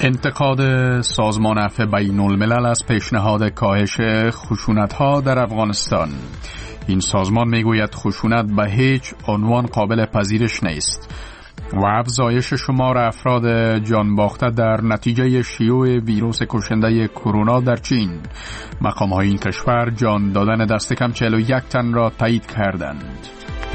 انتقاد سازمان عفو بین الملل از پیشنهاد کاهش خشونت‌ها در افغانستان. این سازمان میگوید خشونت به هیچ عنوان قابل پذیرش نیست و افزایش شمار افراد جان باخته در نتیجه شیوع ویروس کشنده کرونا در چین. مقام‌های این کشور جان دادن دست کم 41 تن را تایید کردند.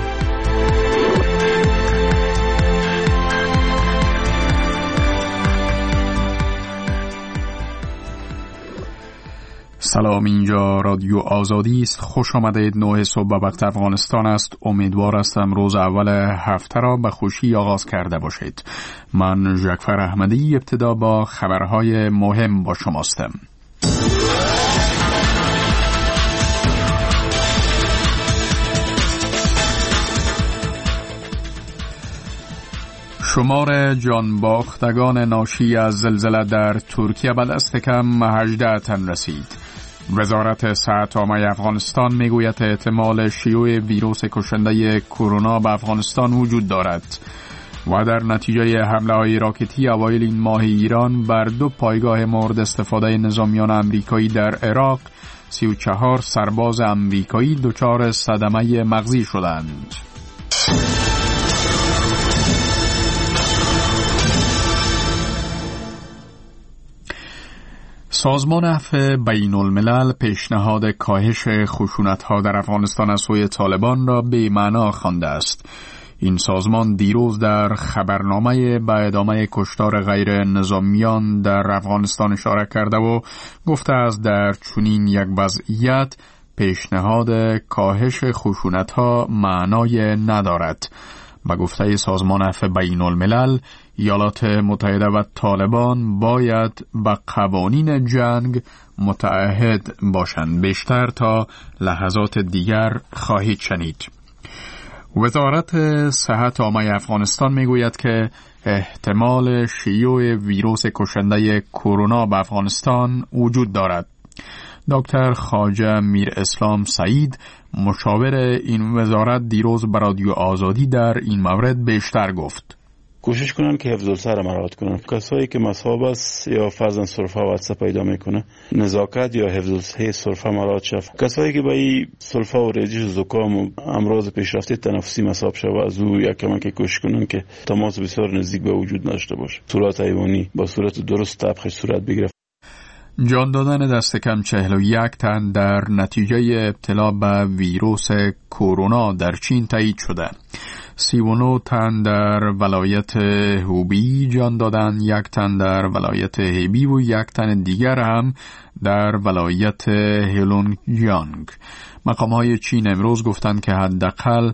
سلام، اینجا رادیو آزادی است. خوش آمدید. 9 صبح به وقت افغانستان است. امیدوار هستم روز اول هفته را به خوشی آغاز کرده باشید. من جعفر احمدی ابتدا با خبرهای مهم با شماستم. شمار جانباختگان ناشی از زلزله در ترکیه به دست کم 18 تن رسید. وزارت صحت عامه افغانستان میگوید احتمال شیوع ویروس کشنده کرونا به افغانستان وجود دارد و در نتیجه حمله‌های راکتی اوایل این ماه ایران بر 2 پایگاه مورد استفاده نظامیان آمریکایی در عراق 34 سرباز آمریکایی دچار صدمه مغزی شدند. سازمان عفو بین الملل پیشنهاد کاهش خشونت‌ها در افغانستان از سوی طالبان را بی‌معنا خوانده است. این سازمان دیروز در خبرنامه به ادامه کشتار غیر نظامیان در افغانستان اشاره کرده و گفته است در چنین یک وضعیت پیشنهاد کاهش خشونت‌ها معنای ندارد. با گفته سازمان عفو بین الملل، ایالات متحده و طالبان باید به قوانین جنگ متعهد باشند. بیشتر تا لحظات دیگر خواهید شنید. وزارت صحت عامه افغانستان میگوید که احتمال شیوع ویروس کشنده کرونا به افغانستان وجود دارد. دکتر خواجه میر اسلام سعید، مشاور این وزارت، دیروز به رادیو آزادی در این مورد بیشتر گفت. کوشش کنن که حفظ الصحه مراعات کنن. کسایی که مصاب است یا فرضاً سرفه و عطسه پیدا میکنه، نزاکت یا حفظ الصحه سرفه مراعات شود. کسایی که به این سرفه و ریزش و زکام و امراض پیشرفته تنفسی مصاب شود، از او یک کمک کوشش کنن که تماس بسیار نزدیک به وجود نداشته باشه. صورت حیوانی با صورت درست تبخش صورت بگیره. جان دادن دست کم 41 تن در نتیجه ابتلا به ویروس کرونا در چین تایید شده. 39 تن در ولایت هوبی جان دادن، 1 تن در ولایت هیبی و 1 تن دیگر هم در ولایت هلونگیانگ. مقام‌های چین امروز گفتند که حداقل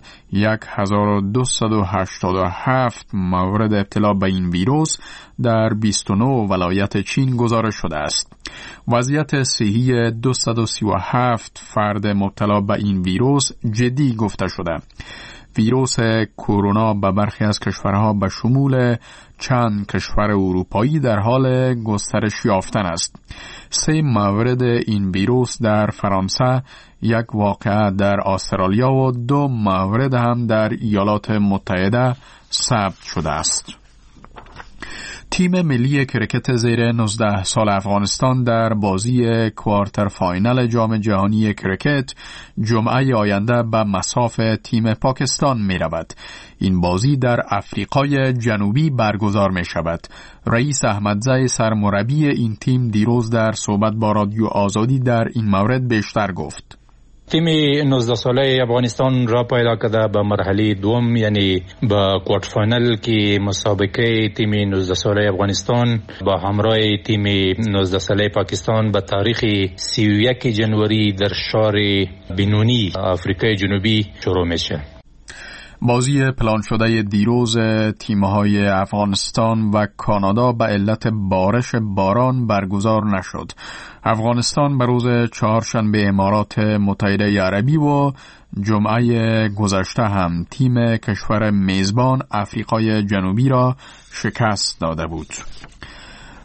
1287 مورد ابتلا به این ویروس در 29 ولایت چین گزارش شده است. وضعیت صحی 237 فرد مبتلا به این ویروس جدی گفته شده. ویروس کرونا به برخی از کشورها به شمول چند کشور اروپایی در حال گسترش یافتن است. 3 مورد این ویروس در فرانسه، 1 واقعه در استرالیا و 2 مورد هم در ایالات متحده ثبت شده است. تیم ملی کرکت زیر 19 سال افغانستان در بازی کوارتر فاینال جام جهانی کرکت جمعه آینده به مصاف تیم پاکستان می رود. این بازی در افریقای جنوبی برگزار می شود. رئیس احمدزی سرمربی این تیم دیروز در صحبت با رادیو آزادی در این مورد بیشتر گفت. تیم 19 ساله افغانستان را پیدا کرده به مرحله دوم، یعنی به کوارتر فاینال که مسابقه تیم 19 ساله افغانستان با همراه تیم 19 ساله پاکستان به تاریخ 31 جنوری در شهر بنونی آفریقای جنوبی شروع میشه. بازی پلان شده دیروز تیم‌های افغانستان و کانادا به علت بارش باران برگزار نشد. افغانستان به روز چهارشنبه امارات متحده عربی و جمعه گذشته هم تیم کشور میزبان آفریقای جنوبی را شکست داده بود.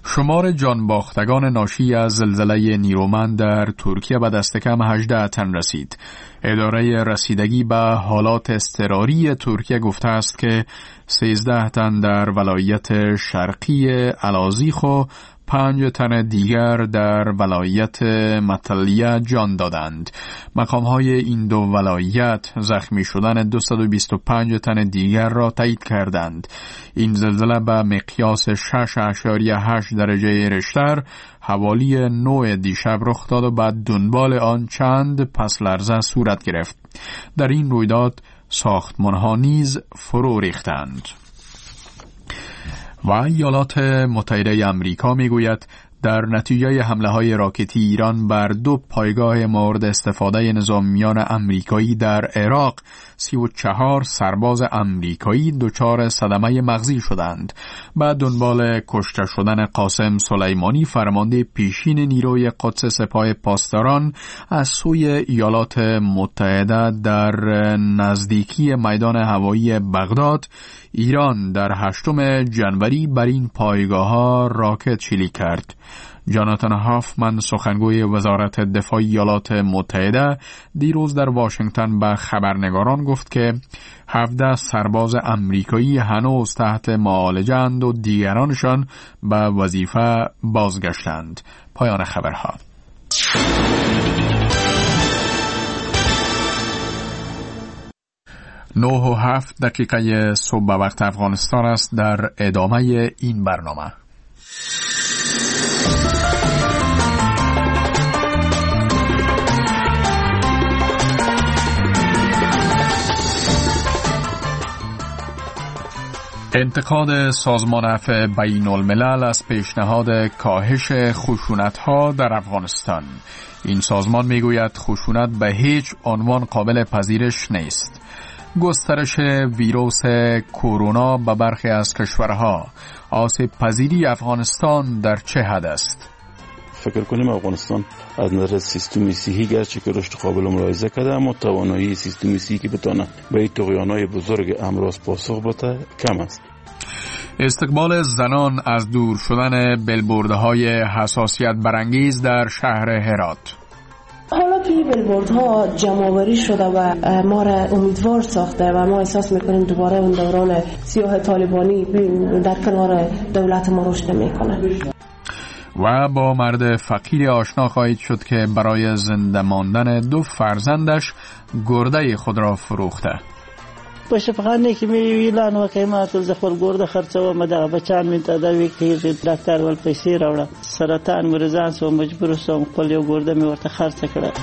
شمار جانباختگان ناشی از زلزله نیرومند در ترکیه به دست کم 18 تن رسید. اداره رسیدگی به حالات اضطراری ترکیه گفته است که 13 تن در ولایت شرقی الازیخ و 5 تن دیگر در ولایت مطلیه جان دادند. مقام‌های این دو ولایت زخمی شدن 225 تن دیگر را تایید کردند. این زلزله به مقیاس 6.8 درجه ریشتر حوالی 9 دیشب رخ داد و بعد دنبال آن چند پس لرزه صورت گرفت. در این رویداد ساختمان‌ها نیز فرو ریختند. و ایالات متحده آمریکا میگوید در نتیجه حمله‌های راکتی ایران بر 2 پایگاه مورد استفاده نظامیان آمریکایی در عراق 34 سرباز آمریکایی دچار صدمه مغزی شدند. بعد دنبال کشته شدن قاسم سلیمانی فرمانده پیشین نیروی قدس سپاه پاسداران از سوی ایالات متحده در نزدیکی میدان هوایی بغداد، ایران در 8 جنوری بر این پایگاه‌ها راکت شلیک کرد. جاناتان هافمن سخنگوی وزارت دفاع ایالات متحده دیروز در واشنگتن به خبرنگاران گفت که 17 سرباز آمریکایی هنوز تحت معالجه‌اند و دیگرانشان به وظیفه بازگشتند. پایان خبرها. 9:07 صبح به وقت افغانستان است. در ادامه این برنامه انتقاد سازمان عفو بین الملل از پیشنهاد کاهش خشونت‌ها در افغانستان. این سازمان میگوید خشونت به هیچ عنوان قابل پذیرش نیست. گسترش ویروس کرونا به برخی از کشورها، آسیب پذیری افغانستان در چه حد است؟ فکر کنیم افغانستان از نظر سیستم صحی گرچه که رشد قابل ملاحظه کرده، اما توانایی سیستم صحی که بتونه به این طغیان‌های بزرگ امراض پاسخ بده کم است. استقبال زنان از دور شدن بیلبوردهای حساسیت برانگیز در شهر هرات. حالا که این بیلبوردها جمع‌آوری شده و ما را امیدوار ساخته و ما احساس میکنیم دوباره اون دوران سیاه طالبانی در کنار دولت ما رشد نمیکنه. و با مرد فقیر آشنا خواهید شد که برای زنده ماندن 2 فرزندش گرده خود را فروخته. په شفاخانه کې مې ویلان وکړم ما ټول خپل ګورده خرڅوم د بچان مې تداوی کړي ډاکټر ول پیسې راوړم سرطان مریضان سو مجبور سوم خپل یو ګورده مې ورته خرڅ کړه.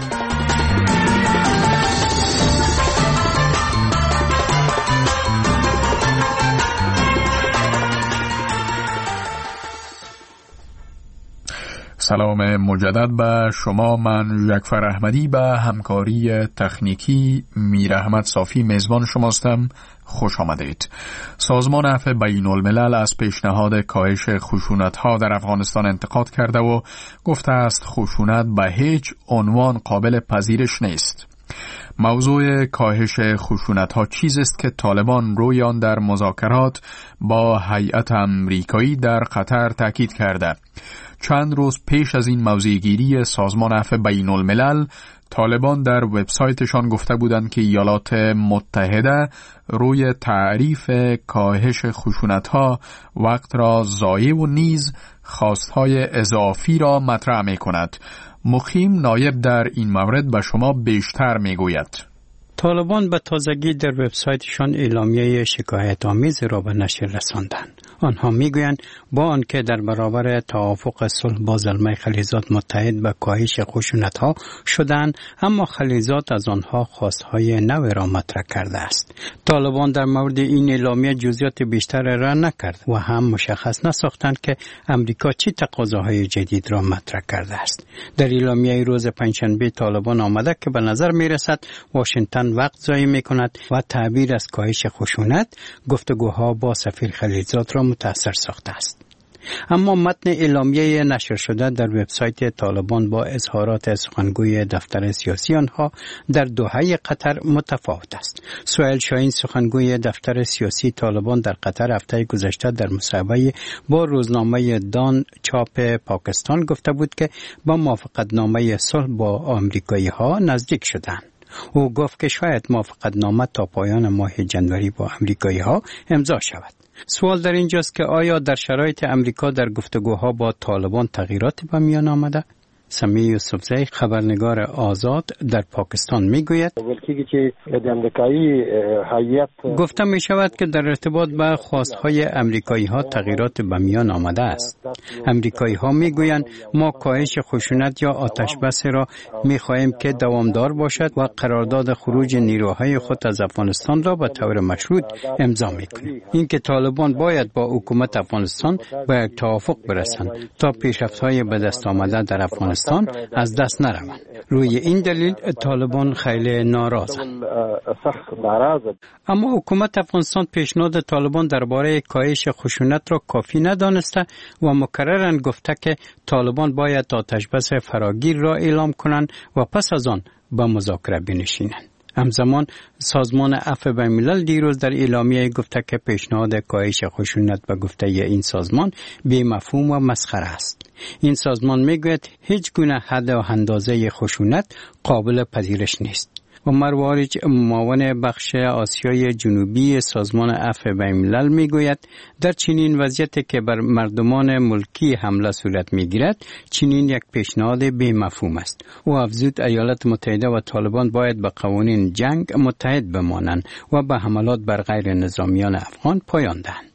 سلام مجدد به شما. من جعفر احمدی به همکاری تکنیکی میر احمد صافی میزبان شماستم. خوش آمدید. سازمان عفو بین الملل از پیشنهاد کاهش خشونت‌ها در افغانستان انتقاد کرده و گفته است خشونت به هیچ عنوان قابل پذیرش نیست. موضوع کاهش خشونت‌ها چیزی است که طالبان روی آن در مذاکرات با هیئت آمریکایی در قطر تاکید کرده. چند روز پیش از این موضع‌گیری سازمان عفو بین الملل، طالبان در وبسایتشان گفته بودند که ایالات متحده روی تعریف کاهش خشونت‌ها وقت را ضایع و نیز خواست‌های اضافی را مطرح می‌کند. مقیم نایب در این مورد به شما بیشتر می‌گوید. طالبان به تازگی در وبسایتشان اعلامیه شکایت‌آمیز را به نشر رساندند. آنها میگویند با آنکه در برابر توافق صلح با زلمه خلیزات متحد به کاهش خشونت‌ها شدند، اما خلیزات از آنها خواستهای نو را مطرح کرده است. طالبان در مورد این اعلامیه جزئیات بیشتر را نکرد و هم مشخص نساختند که امریکا چه تقاضاهای جدید را مطرح کرده است. در اعلامیه روز پنجشنبه طالبان آمده که به نظر میرسد واشنگتن وقت ضایع میکند و تعبیر از کاهش خشونت گفتگوها با سفیر خلیزات را متأثر ساخته است. اما متن اعلامیه نشر شده در وبسایت طالبان با اظهارات سخنگوی دفتر سیاسی آنها در دوحه قطر متفاوت است. سهیل شاهین سخنگوی دفتر سیاسی طالبان در قطر هفته گذشته در مصاحبه با روزنامه دان چاپ پاکستان گفته بود که با موافقتنامه صلح با آمریکایی‌ها نزدیک شدند. او گفت که شاید موافقتنامه تا پایان ماه جنوری با آمریکایی‌ها امضا شود. سوال در اینجاست که آیا در شرایط امریکا در گفتگوها با طالبان تغییراتی به میان آمده؟ سمیع یوسفزی خبرنگار آزاد در پاکستان میگوید گفته می شود که در ارتباط به خواستهای امریکایی ها تغییرات به میان آمده است. امریکایی ها می گویند ما کاهش خشونت یا آتش بس را می خواهیم که دوامدار باشد و قرارداد خروج نیروهای خود از افغانستان را به طور مشروط امضا می کنیم. اینکه طالبان باید با حکومت افغانستان به یک توافق برسند تا پیشرفت‌های به دست آمده در افغانستان از دست نروند. روی این دلیل طالبان خیلی ناراضند. اما حکومت افغانستان پیشنهاد طالبان درباره کاهش خشونت را کافی ندانسته و مکرراً گفته که طالبان باید آتش بس فراگیر را اعلام کنند و پس از آن به مذاکره بنشینند. همزمان سازمان عفو بین‌الملل دیروز در اعلامیه گفته که پیشنهاد کاهش خشونت به گفته این سازمان بی مفهوم و مسخره است. این سازمان میگوید هیچ گونه حد و اندازه خشونت قابل پذیرش نیست. عمر وارج معاون بخش آسیای جنوبی سازمان عفو بین‌الملل میگوید در چنین وضعیتی که بر مردمان ملکی حمله صورت میگیرد چنین یک پیشنهاد بی مفهوم است. او افزود ایالات متحده و طالبان باید به قوانین جنگ متحد بمانند و به حملات بر غیر نظامیان افغان پایان دهند.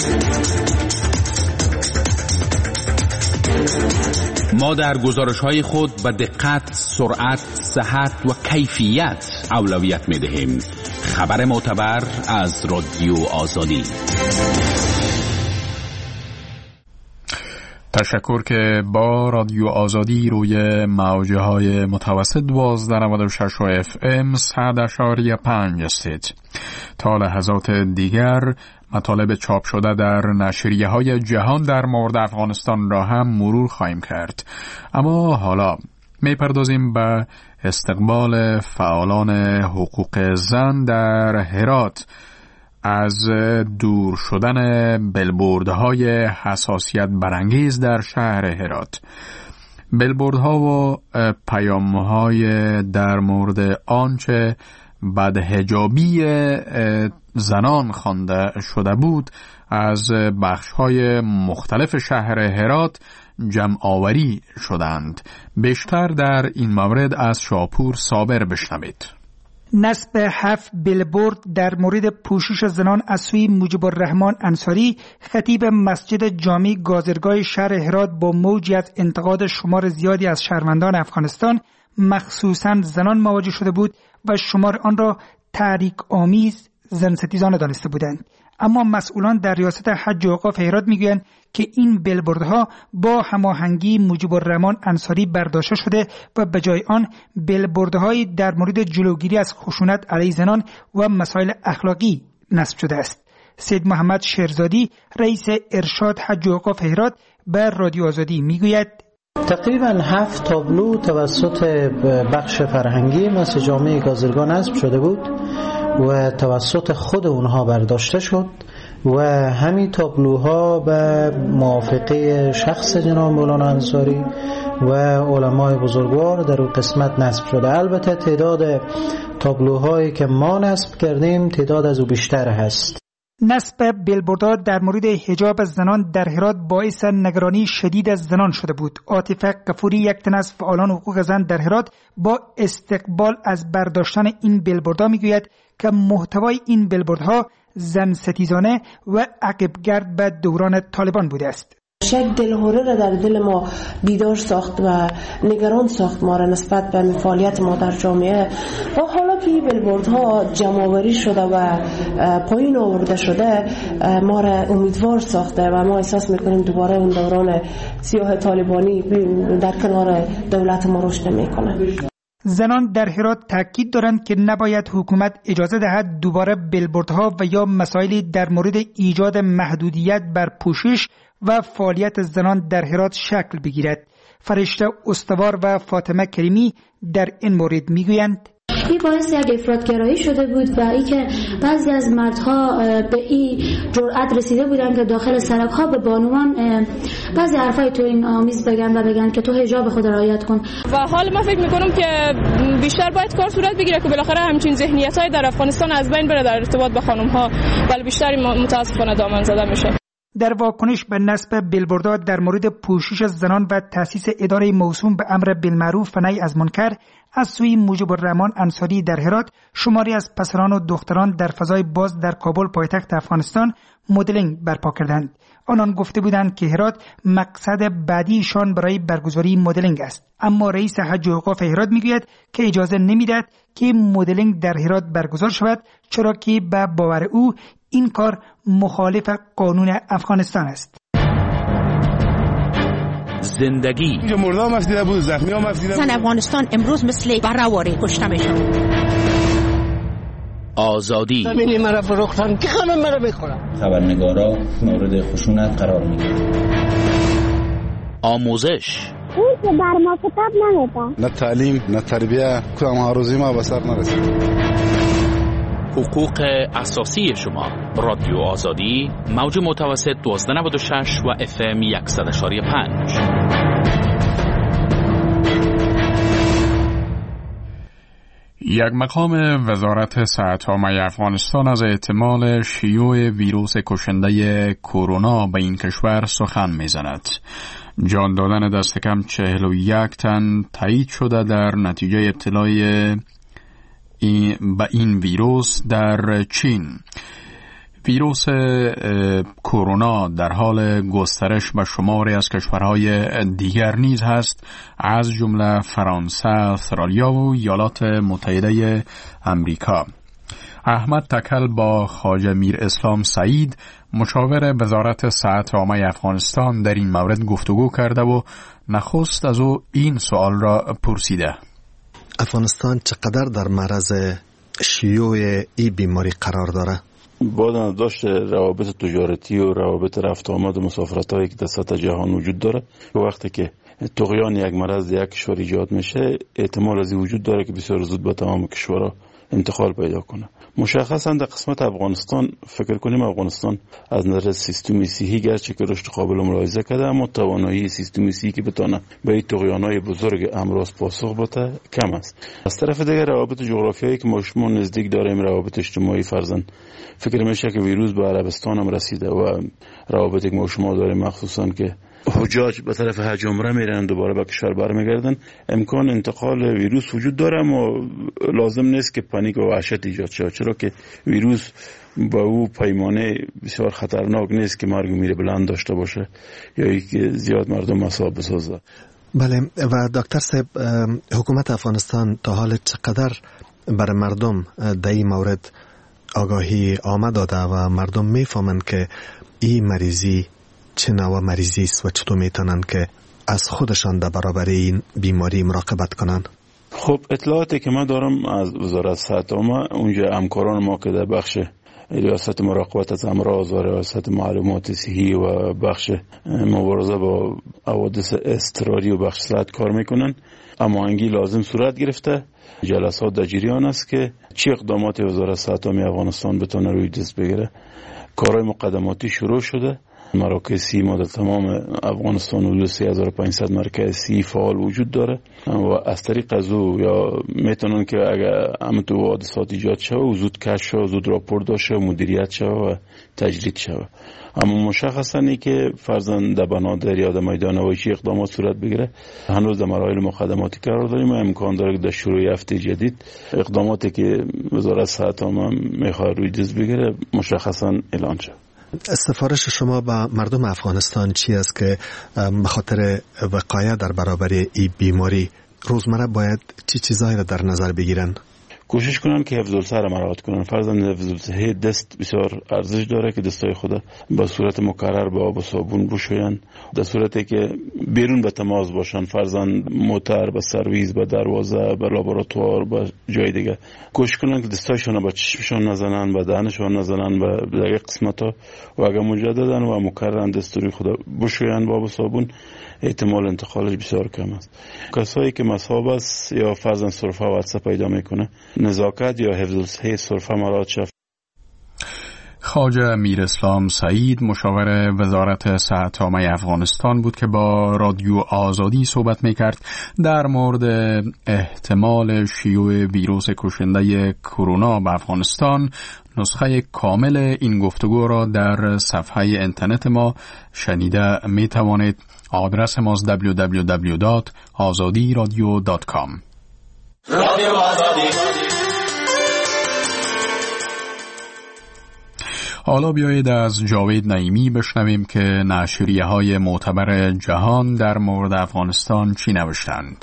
ما در گزارش‌های خود به دقت، سرعت، صحت و کیفیت اولویت می‌دهیم. خبر معتبر از رادیو آزادی. تشکر که با رادیو آزادی روی موج‌های متوسط 1296 و FM 100.5 هستید. تا لحظات دیگر مطالب چاپ شده در نشریه‌های جهان در مورد افغانستان را هم مرور خواهیم کرد. اما حالا می‌پردازیم به استقبال فعالان حقوق زن در هرات از دور شدن بلبوردهای حساسیت برانگیز در شهر هرات. بلبوردها و پیام‌های در مورد آنچه بدحجابی زنان خوانده شده بود از بخش‌های مختلف شهر هرات جمع آوری شدند. بیشتر در این مورد از شاپور صابر بشنوید. نصب 7 بیلبورد در مورد پوشش زنان از سوی مجیب الرحمن انصاری خطیب مسجد جامع گازرگاه شهر هرات با موجی از انتقاد شمار زیادی از شهروندان افغانستان مخصوصاً زنان مواجه شده بود و شمار آن را تحریک آمیز زن ستیزانه دانسته بودند. اما مسئولان در ریاست حج و اوقاف هرات میگویند که این بیلبوردها با هماهنگی مجیب الرحمن انصاری برداشته شده و به جای آن بیلبوردهایی در مورد جلوگیری از خشونت علیه زنان و مسائل اخلاقی نصب شده است. سید محمد شیرزادی رئیس ارشاد حج و اوقاف هرات به رادیو آزادی میگوید تقریبا 7 تابلو توسط بخش فرهنگی مسجد جامع گازرگاه نصب شده بود و توسط خود اونها برداشته شد و همین تابلوها به موافقه شخص جناب مولانا انصاری و علمای بزرگوار در اون قسمت نصب شده. البته تعداد تابلوهایی که ما نصب کردیم تعداد از او بیشتر هست. نصب بیلبوردها در مورد حجاب زنان در هرات باعث نگرانی شدید از زنان شده بود. عاطفه غفوری یک تن از فعالان حقوق زن در هرات با استقبال از برداشتن این بیلبوردها میگوید که محتوای این بیلبوردها زن ستیزانه و عقبگرد به دوران طالبان بوده است. یک دلهوره را در دل ما بیدار ساخت و نگران ساخت ما را نسبت به فعالیت ما در جامعه و حالا که این بیلبوردها جمع‌آوری شده و پایین آورده شده ما را امیدوار ساخته و ما احساس میکنیم دوباره اون دوران سیاه طالبانی در کنار دولت ما رشد نمیکنه. زنان در هرات تاکید دارند که نباید حکومت اجازه دهد دوباره بیلبوردها و یا مسائلی در مورد ایجاد محدودیت بر پوشش و فعالیت زنان در هرات شکل بگیرد. فرشته استوار و فاطمه کریمی در این مورد میگویند: این باعث یک افراطگرایی شده بود و ای که بعضی از مردها به این جرأت رسیده بودن که داخل سرک‌ها به بانوان بعضی حرفای توهین آمیز بگن و بگن که تو حجاب خود رعایت کن. و حال ما فکر می‌کنم که بیشتر باید کار صورت بگیره که بالاخره همچین ذهنیت‌های در افغانستان از بین بره در ارتباط با خانم‌ها، ولی بیشتر متأسفانه دامن زده میشه. در واکنش به نصب بیلبوردها در مورد پوشش زنان و تأسیس اداره موسوم به امر بالمعروف و نهی از منکر از سوی مجیب الرحمان انصاری در هرات، شماری از پسران و دختران در فضای باز در کابل پایتخت افغانستان مدلینگ برپا کردند. آنان گفته بودند که هرات مقصد بعدیشان برای برگزاری مدلینگ است، اما رئیس حج و اوقاف هرات میگوید که اجازه نمیدهد که مدلینگ در هرات برگزار شود، چرا که به باور او این کار مخالف قانون افغانستان است. زندگی مردم افدیده بود، زخمی هم افدیده بود. زن افغانستان امروز مثل برهواری کشته میشن. آزادی زمینی مرا فروختن که خانم مرا بخورم. خبرنگارا مورد خشونت قرار میگیرن. آموزش اون که بر ما کتاب نمیده. نه تعلیم نه تربیه، کدام آرزوی ما به سر نرسید. حقوق اساسی شما. رادیو آزادی، موج متوسط 1296 و FM 100.5. یک مقام وزارت صحت عامه افغانستان از احتمال شیوع ویروس کشنده کرونا به این کشور سخن می‌زند. جان دادن دست کم 41 تن تایید شده در نتیجه ابتلا به این ویروس در چین. ویروس کرونا در حال گسترش به شماری از کشورهای دیگر نیز هست، از جمله فرانسه، استرالیا و ایالات متحده امریکا. احمد تکل با خواجه میر اسلام سعید، مشاور وزارت صحت عامه افغانستان، در این مورد گفتگو کرده و نخست از او این سوال را پرسیده: افغانستان چقدر در معرض شیوع این بیماری قرار داره؟ با داشت روابط تجارتی و روابط رفت آمد و مسافرت هایی که در سطح جهان وجود داره، وقتی که طغیان یک مرض یک کشور ایجاد میشه، احتمال از این وجود داره که بسیار زود به تمام کشورها انتقال پیدا کنه. مشخصا در قسمت افغانستان فکر کنیم افغانستان از نظر سیستم صحی گرچه که رشد قابل ملاحظه کرده، اما توانایی سیستم صحی که بتونه به این طغیان‌های بزرگ امراض پاسخ بده کم است. از طرف دیگر روابط جغرافیایی که ما شما نزدیک داریم، روابط اجتماعی، فرضاً فکر میشه که ویروس به عربستان هم رسیده و روابطی که ما شما داریم مخصوصاً که حجاج به طرف حج عمره میرن دوباره به کشور برمیگردن، امکان انتقال ویروس وجود داره، اما لازم نیست که پانیک و وحشت ایجاد شه، چرا که ویروس با او پیمانه بسیار خطرناک نیست که مرگ و میر بلند داشته باشه یا اینکه زیاد مردم مصاب بسازه. بله، و دکتر صاحب، حکومت افغانستان تا حال چقدر برای مردم در این مورد آگاهی آمد داده و مردم میفهمند که این مریضی چه نوع مریضی است و چطور میتونن که از خودشان در برابر این بیماری مراقبت کنن؟ خب اطلاعاتی که ما دارم از وزارت صحت عامه، اونجا همکاران ما که در بخش ریاست مراقبت از امراض و ریاست معلومات صحی و بخش مبارزه با حوادث اضطراری و بخش صحت کار میکنن، هماهنگی لازم صورت گرفته، جلسات در جریان است که چه اقدامات وزارت صحت عامه افغانستان بتونه روی دست بگیره. کارهای مقدماتی شروع شده، مراکز سی ما در تمام افغانستان حدود 3500 مرکز سی فعال وجود داره و از طریق از او یا میتونن که اگر همینطور حادثات ایجاد شود و زود کشف و زود راپورت داشه و مدیریت شود و تجدید شود. اما مشخصا ای که فرضاً در بنادر یا در میدان هوایی چی اقدامات صورت بگیره، هنوز در مراحل مقدماتی قرار داریم و امکان داره که در شروع هفته جدید اقداماتی که وزارت صحت عامه میخواد روی دست بگیره مشخصا اعلان شد. سفارش شما به مردم افغانستان چی است که به خاطر وقایع در برابر این بیماری روزمره باید چی چیزایی را در نظر بگیرن؟ کوشش کنن که حفظ السر مراعات کنن. فرضاً حفظ الصحه دست بسیار ارزش داره که دستای خود به صورت مکرر با آب و صابون بشوین، در صورتی که بیرون به تماس باشن، فرضاً موتر، به سرویس، به دروازه، به لابراتوار، به جای دیگه. کوشش کنن که دستایشون به چشمشون نزنن، به دهنشون نزنن، به دیگه قسمتا، و اگر مجددا و مکررن دستوری خود بشوین با آب و صابون، احتمال انتقالش بسیار کم است. کسایی که مصاب است یا فرضاً سرفه و عطسه پیدا میکنه، نزاکت یا حفظ الصحه سرفه مراعات شود. خواجه امیر اسلام سعید، مشاور وزارت صحت عامه افغانستان بود که با رادیو آزادی صحبت میکرد در مورد احتمال شیوع ویروس کشنده کرونا به افغانستان. نسخه کامل این گفتگو را در صفحه اینترنت ما شنیده می توانید. آدرس ما www.azadiradio.com. رادیو آزادی. حالا بیایید از جاوید نعیمی بشنویم که نشریه‌های معتبر جهان در مورد افغانستان چی نوشتند.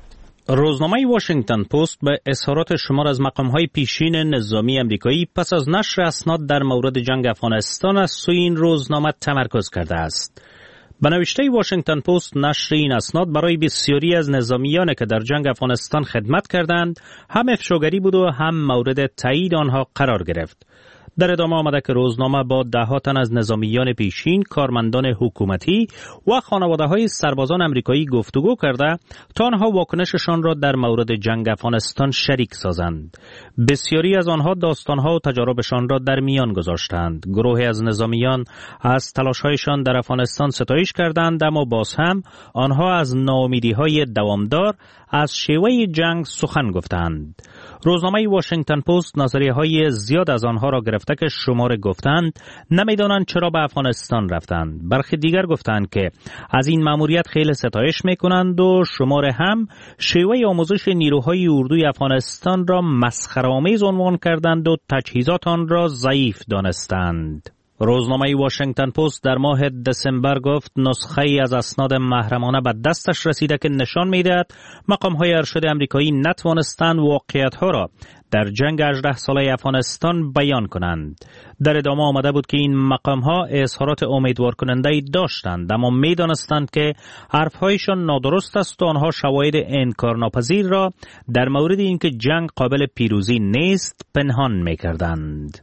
روزنامه واشنگتن پست به اظهارات شمار از مقام‌های پیشین نظامی آمریکایی پس از نشر اسناد در مورد جنگ افغانستان از سوی این روزنامه تمرکز کرده است. به نوشته واشنگتن پست، نشر این اسناد برای بسیاری از نظامیان که در جنگ افغانستان خدمت کردند هم افشاگری بود و هم مورد تایید آنها قرار گرفت. در ادامه آمده که روزنامه با ده‌ها تن از نظامیان پیشین، کارمندان حکومتی و خانواده‌های سربازان آمریکایی گفتگو کرده تا آنها واکنششان را در مورد جنگ افغانستان شریک سازند. بسیاری از آنها داستان‌ها و تجاربشان را در میان گذاشتند. گروهی از نظامیان از تلاش‌هایشان در افغانستان ستایش کردند، اما باز هم آنها از ناامیدی‌های دوامدار از شیوه جنگ سخن گفتند. روزنامه واشنگتن پست نظریه‌های زیاد از آنها را گرفته که شماره گفتند نمیدانند چرا به افغانستان رفتند. برخی دیگر گفتند که از این مأموریت خیلی ستایش میکنند و شماره هم شیوه آموزش نیروهای اردوی افغانستان را مسخره‌آمیز عنوان کردند و تجهیزات آن را ضعیف دانستند. روزنامه واشنگتن پست در ماه دسامبر گفت نسخه ای از اسناد محرمانه به دستش رسیده که نشان می‌دهد مقام‌های ارشد آمریکایی نتوانستند واقعیت‌ها را در جنگ 18 ساله افغانستان بیان کنند. در ادامه آمده بود که این مقام‌ها اظهارات امیدوار کننده داشتند، اما می‌دانستند که حرف‌هایشان نادرست است و آنها شواهد انکارناپذیر را در مورد اینکه جنگ قابل پیروزی نیست پنهان می‌کردند.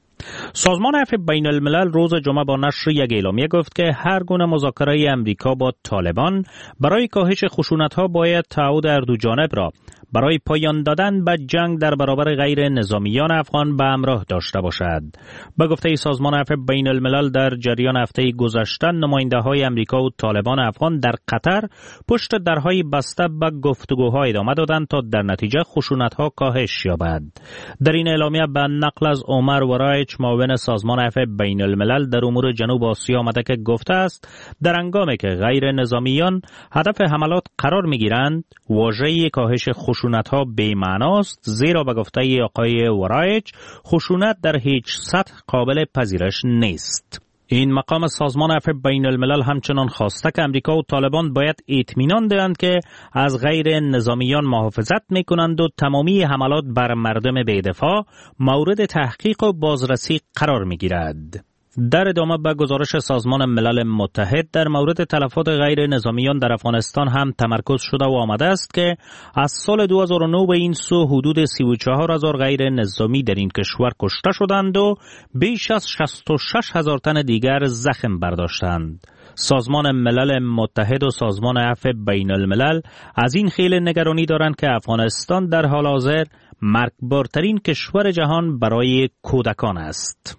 سازمان عفو بین الملل روز جمعه با نشر یک اعلامیه گفت که هر گونه مذاکره امریکا با طالبان برای کاهش خشونت‌ها باید تعهد هر دو جانب را برای پایان دادن به جنگ در برابر غیر نظامیان افغان به همراه داشته باشد. به گفته سازمان عفو بین الملل در جریان هفته گذشته نماینده‌های امریکا و طالبان افغان در قطر پشت درهای بسته به گفتگوها ادامه دادند تا در نتیجه خشونت‌ها کاهش یابد. در این اعلامیه به نقل از عمر ورایچ معاون سازمان عفو بین الملل در امور جنوب آسیا آمده که گفته است در هنگامی که غیر نظامیان هدف حملات قرار می‌گیرند واژه کاهش خشونت‌ها بی‌معناست، زیرا به گفته آقای ورایچ خشونت در هیچ سطح قابل پذیرش نیست. این مقام سازمان عفو بین الملل همچنان خواسته که امریکا و طالبان باید اطمینان دهند که از غیر نظامیان محافظت می‌کنند و تمامی حملات بر مردم بی‌دفاع مورد تحقیق و بازرسی قرار می‌گیرد. در ادامه به گزارش سازمان ملل متحد در مورد تلفات غیر نظامیان در افغانستان هم تمرکز شده و آمده است که از سال 2009 به این سو حدود 34,000 غیر نظامی در این کشور کشته شدند و بیش از 66,000 تن دیگر زخم برداشتند. سازمان ملل متحد و سازمان عفو بین الملل از این خیلی نگرانی دارند که افغانستان در حال حاضر مرگبارترین کشور جهان برای کودکان است.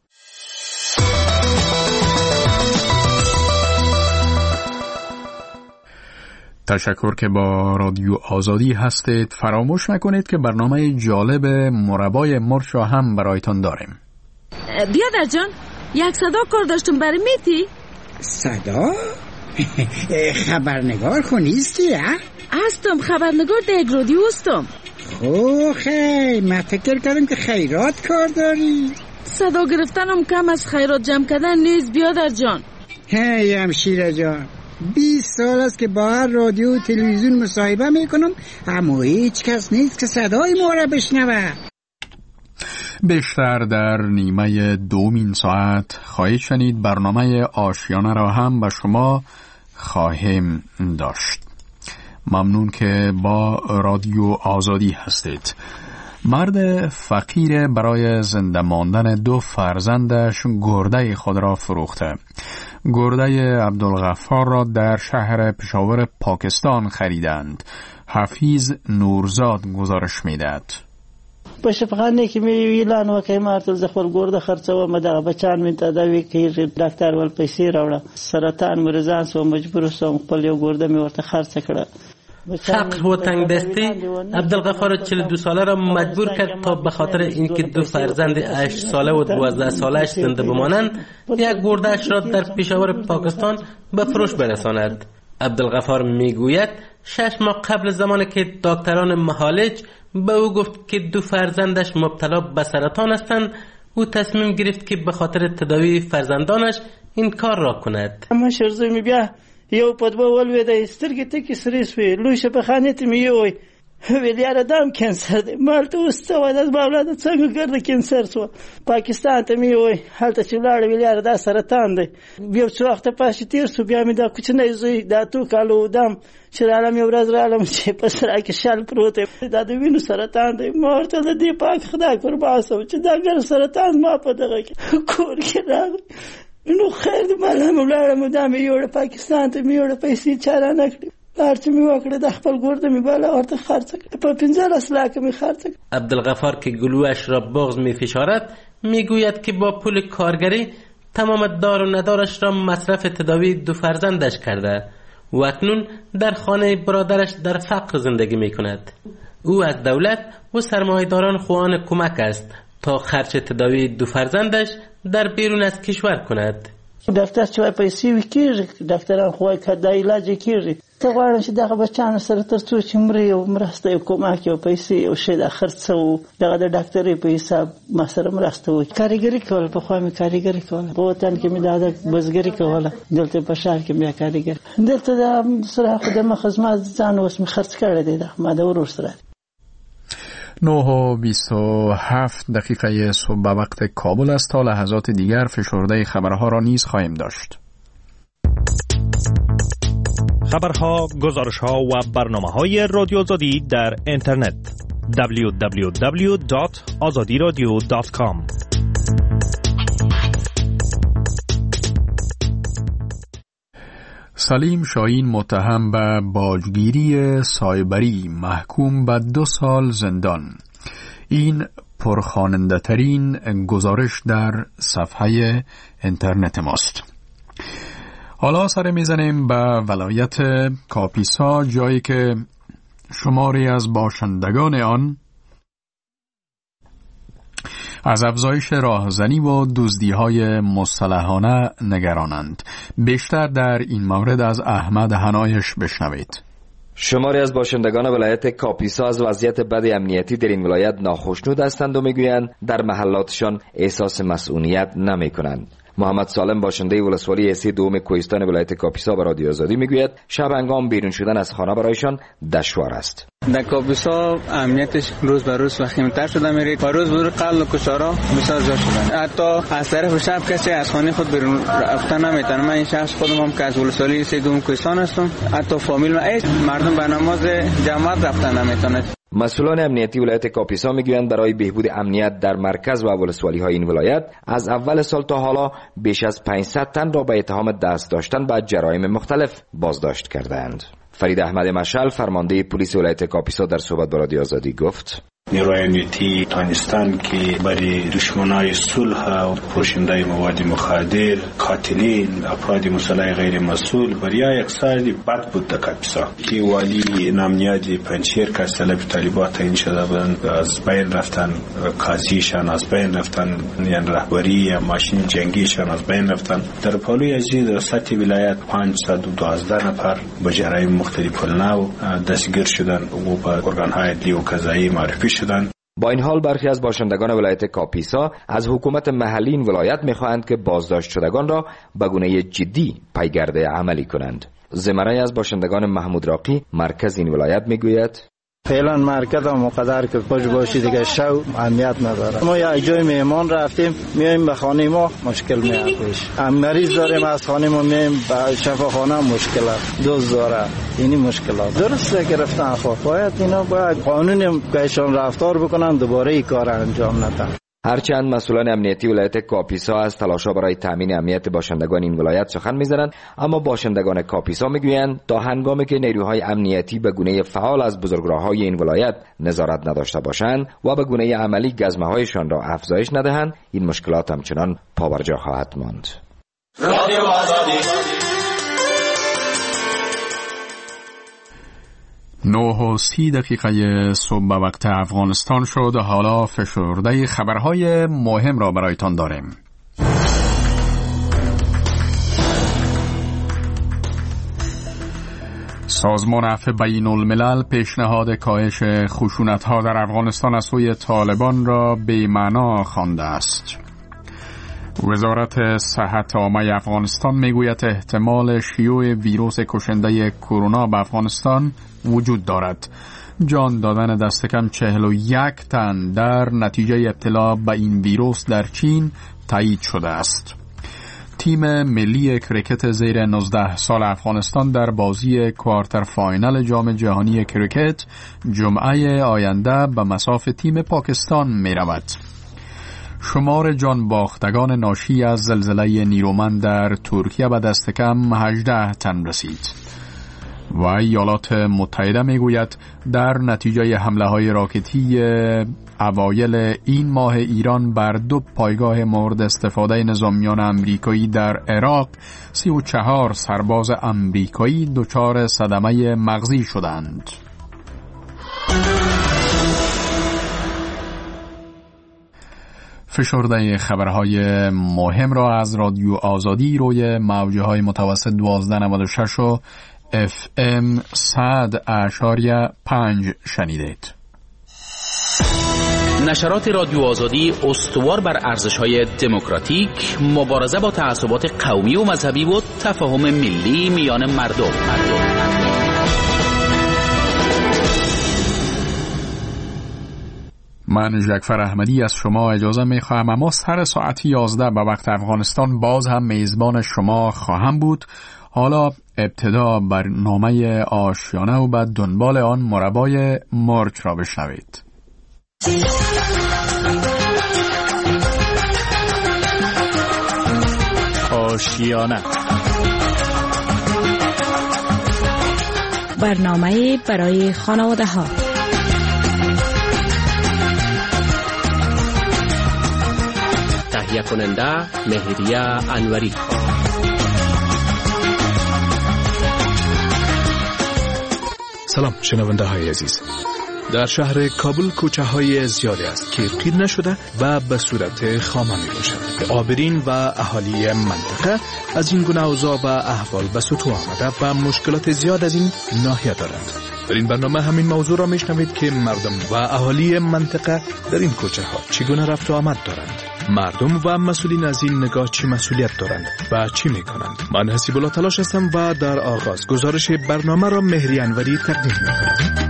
تشکر که با رادیو آزادی هستید. فراموش نکنید که برنامه جالب مربای مرچ را هم برایتان داریم. بیادر جان، یک صدا کار داشتم برای میتی؟ صدا؟ خبرنگار خونیستی ها؟ هستم، خبرنگار دیگ رادیو هستم. خیلی من فکر کردم که خیرات کار داری. صدا گرفتنم کم از خیرات جمع کردن نیست بیادر جان. هی همشیره جان، 20 سال است که با هر رادیو و تلویزیون مصاحبه میکنم، اما هیچ کس نیست که صدای ما را بشنوه. بیشتر در نیمه دومین ساعت خواهید شنید. برنامه آشیانه را هم به شما خواهیم داشت. ممنون که با رادیو آزادی هستید. مرد فقیر برای زنده ماندن 2 فرزندش گرده خود را فروخته. گرده عبدالغفار را در شهر پشاور پاکستان خریدند. حفیظ نورزاد گزارش میدهد. پشپخانه که میویلان و که مارتل زخور گرده خرڅه و مدغه بچان من تداوی که ډاکټر ول پیسې راوړه. سرطان مریضان سو مجبور سوم خپل یو گرده می ورته خرڅ کړه. فقر و تنگ دستی عبدالغفار 42 ساله را مجبور کرد تا به خاطر اینکه 2 فرزند 8 ساله و 12 ساله‌اش زنده بمانند، یک گرده‌اش را در پشاور پاکستان به فروش برساند. عبدالغفار میگوید 6 ماه قبل زمانی که دکتران معالج به او گفت که 2 فرزندش مبتلا به سرطان هستند، او تصمیم گرفت که به خاطر تداوی فرزندانش این کار را کند. اما شرزوی می بیا یو پدبه ولویده سترګې تکې سرې سوې، لوی شپخانې ته مې یووی ویل یاره دام کینسر دی. ما ورته اوس څه وایه دا زما اولاده څنګه ګرده کینسر سوه. پاکستان ته مې یووی، هلته چې ولاړه ویل یاره دا سرطان دی. یو څه وخته پس چې تېر سو بیا مې دا کوچنی زوی دا 2 کالو ودم چې رالم یو ورځ رالم چې په سرا کې شل پروت دی، دا د وینو سرطان دی. ما ورته د دې پاک خدای قربان سم چې دا ګر سرطان ما په دغه کې کور کې راغی. نو خیر دی مالم ولاړم دا مې یوړه پاکستان ته مې یوړه پیسې چاره نه کړې. هر څه مې وکړه د خپل ګرده مې بالا ورته خرڅ کړه، په 15 لاک مې خرڅ کړه. عبدالغفار که گلویش را بغض می فشارد میگوید که با پول کارگری تمام دار و ندارش را مصرف تداوی 2 فرزندش کرده و اکنون در خانه برادرش در فقر زندگی می کند. او از دولت و سرمایه‌داران خواهان کمک است تا خرج تداوی 2 فرزندش در بیرون از کشور کند. دفتر چې پیسې وکړي ډاکټران خو کدا علاج کړي ته غواړم چې دغه بچانو سره تر څو چې مړی او مرسته یو کومک یو پیسې او شی د خرڅو دغه د ډاکټري په حساب ما سره مرسته وکړي. کاریګری کول په خو مې کاریګری کول، په وطن کې مې د بزګری کوله، دلته په شهر کې مې کاریګر، دلته د سره خدمت خدمت ځان اوس مې خرڅ کړی دی د ما د ورور سره. 9:27 صبح به وقت کابل است. تا لحظات دیگر فشرده خبرها را نیز خواهیم داشت. خبرها، گزارشها و برنامه‌های رادیو آزادی در اینترنت www.azadiradio.com. سلیم شاهین متهم به باجگیری سایبری محکوم به 2 سال زندان. این پرخواننده ترین گزارش در صفحه اینترنت ماست. حالا سر میزنیم به ولایت کاپیسا، جایی که شماری از باشندگان آن از افزایش راهزنی و دزدی‌های مسلحانه نگرانند. بیشتر در این مورد از احمد حنایش بشنوید. شماری از باشندگان ولایت کاپیسا از وضعیت بد امنیتی در این ولایت ناخشنود هستند و میگویند در محلاتشان احساس مسئولیت نمی‌کنند. محمد سالم باشنده ولسوالی اسی دوم کوهستان ولایت کاپیسا به رادیو آزادی میگوید شب هنگام بیرون شدن از خانه برایشان دشوار است. در کاپیسا امنیتش روز به روز وخیم‌تر شده میره. با روز بر قتل و کشتارها بسیار زیاد شدن. حتی از طرف شب کسی از خانه خود بیرون رفتن نمیتونه. من این شخص خودم هم که از ولسوالی اسی دوم کوهستان هستم، حتی فامیل مردم به نماز جماعت رفتن نمیتونه. مسئولان امنیتی ولایت کاپیسا میگویند برای بهبود امنیت در مرکز و ولسوالی‌های این ولایت از اول سال تا حالا بیش از 500 تن را به اتهام دست داشتن به جرایم مختلف بازداشت کردند. فرید احمد مشعل فرمانده پلیس ولایت کاپیسا در صحبت با رادیو آزادی گفت: نیروی امنیتی توانستند که برای دشمنای صلح و فروشنده مواد مخدر، قاتلین، افراد مسلح غیر مسئول برای اقتصادی بد بود در کاپیسا که والی نامنیاد پنچیر که از طلب طالبان تعیین شده بودند از بین رفتن، قاضیشان از بین رفتن، یعنی رهبری ماشین جنگیشان از بین رفتن. در پالوی ازید در سطح ولایت 512 نفر به جرایم مختلف نو دستگیر شدند و به ارگان‌های عدلی و قضایی معرفی شدند. با این حال برخی از باشندگان ولایت کاپیسا از حکومت محلی این ولایت می‌خواهند که بازداشت شدگان را به گونه جدی پیگرد عملی کنند. زمره از باشندگان محمود راقی مرکز این ولایت میگوید فعلا مرکز هم مقدر که پاش باشی دیگه شو اهمیت نداره. ما یا جای مهمان رفتیم میایم به خانه ما مشکل میاد پیش. مریض داریم از خانه ما میایم به شفاخانه مشکل است. دوز داره. اینی مشکلات. درسته که رفتن باید اینا باید قانون کهشان رفتار بکنن دوباره این کار انجام ندن. هرچند مسئولان امنیتی ولایت کاپیسا از تلاش‌ها برای تامین امنیت باشندگان این ولایت سخن می‌زنند، اما باشندگان کاپیسا میگویند تا هنگامی که نیروهای امنیتی به گونه فعال از بزرگراه‌های این ولایت نظارت نداشته باشند و به گونه عملی گزمه‌هایشان را افزایش ندهند، این مشکلات همچنان پابرجا خواهد ماند. 9:30 صبح به وقت افغانستان شد. حالا فشرده خبرهای مهم را برایتان داریم. سازمان عفو بین الملل پیشنهاد کاهش خشونت‌ها در افغانستان از سوی طالبان را بی‌معنا خوانده است. وزارت صحت عامه افغانستان میگوید احتمال شیوع ویروس کشنده کرونا به افغانستان وجود دارد. جان دادن دست کم 41 تن در نتیجه ابتلا به این ویروس در چین تایید شده است. تیم ملی کریکت زیر 19 سال افغانستان در بازی کوارتر فاینال جام جهانی کریکت جمعه آینده به مصاف تیم پاکستان می رود. شمار جان باختگان ناشی از زلزله نیرومند در ترکیه به دست کم 18 تن رسید. و ایالات متحده میگوید در نتیجه حمله های راکتی اوایل این ماه ایران بر 2 پایگاه مورد استفاده نظامیان امریکایی در عراق 34 سرباز امریکایی دچار صدمه مغزی شدند. فشرده خبرهای مهم را از رادیو آزادی روی موجهای متوسط 1296 و FM 100.5 شنیدید. نشرات رادیو آزادی استوار بر ارزش‌های دموکراتیک، مبارزه با تعصبات قومی و مذهبی و تفاهم ملی میان مردم. من جعفر احمدی از شما اجازه میخواهم، اما سر ساعت 11 به وقت افغانستان باز هم میزبان شما خواهم بود. حالا ابتدا برنامه آشیانه و بعد دنبال آن مربای مرچ را بشنوید. آشیانه، برنامه برای خانواده ها. تهیه کننده مهریه انوری. سلام شنونده های عزیز. در شهر کابل کوچه های زیادی است که قید نشده و به صورت خامه می باشد. عابرین و اهالی منطقه از این گونه اوضاع و احوال به سطوح آمده و مشکلات زیاد از این ناحیه دارند. در این برنامه همین موضوع را میشنوید که مردم و اهالی منطقه در این کوچه ها چگونه رفت و آمد دارند. مردم و مسئولین از این نگاه چی مسئولیت دارند و چی میکنند. من حسیب الله تلاش هستم و در آغاز گزارش برنامه را مهری انوری تقدیم میکنم.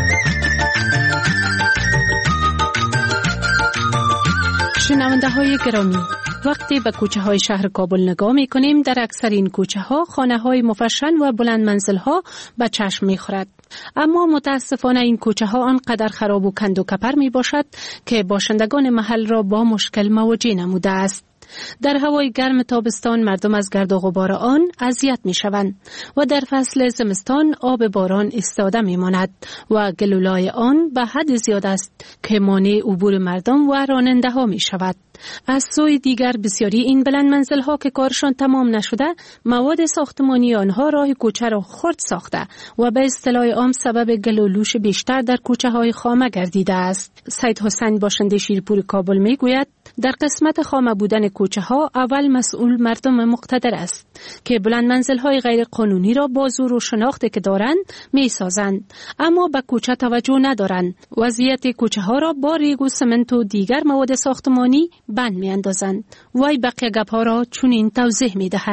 شنونده های گرامی، وقتی به کوچه های شهر کابل نگاه می کنیم، در اکثر این کوچه ها خانه های مفشن و بلند منزل ها به چشم می خورد. اما متاسفانه این کوچه ها آنقدر خراب و کند و کپر می باشد که باشندگان محل را با مشکل مواجه نموده است. در هوای گرم تابستان مردم از گرد و غبار آن اذیت می شوند و در فصل زمستان آب باران ایستاده می ماند و گلولای آن به حد زیاد است که مانع عبور مردم و راننده ها می شود. از سوی دیگر بسیاری این بلند منزل ها که کارشان تمام نشده، مواد ساختمانی آنها راه کوچه را خرد ساخته و به اصطلاح عام سبب گل و لوش بیشتر در کوچه های خامه گردیده است. سید حسین باشنده شیرپور کابل می گوید در قسمت خامه بودن کوچه ها اول مسئول مردم مقتدر است که بلند منزل های غیر قانونی را با زور و شناختی که دارند می سازند، اما به کوچه توجه ندارند. وضعیت کوچه ها را با ریگ و سمنت و دیگر مواد ساختمانی بند می اندازند. وای بقیه گپ ها را چنین توضیح می دهد.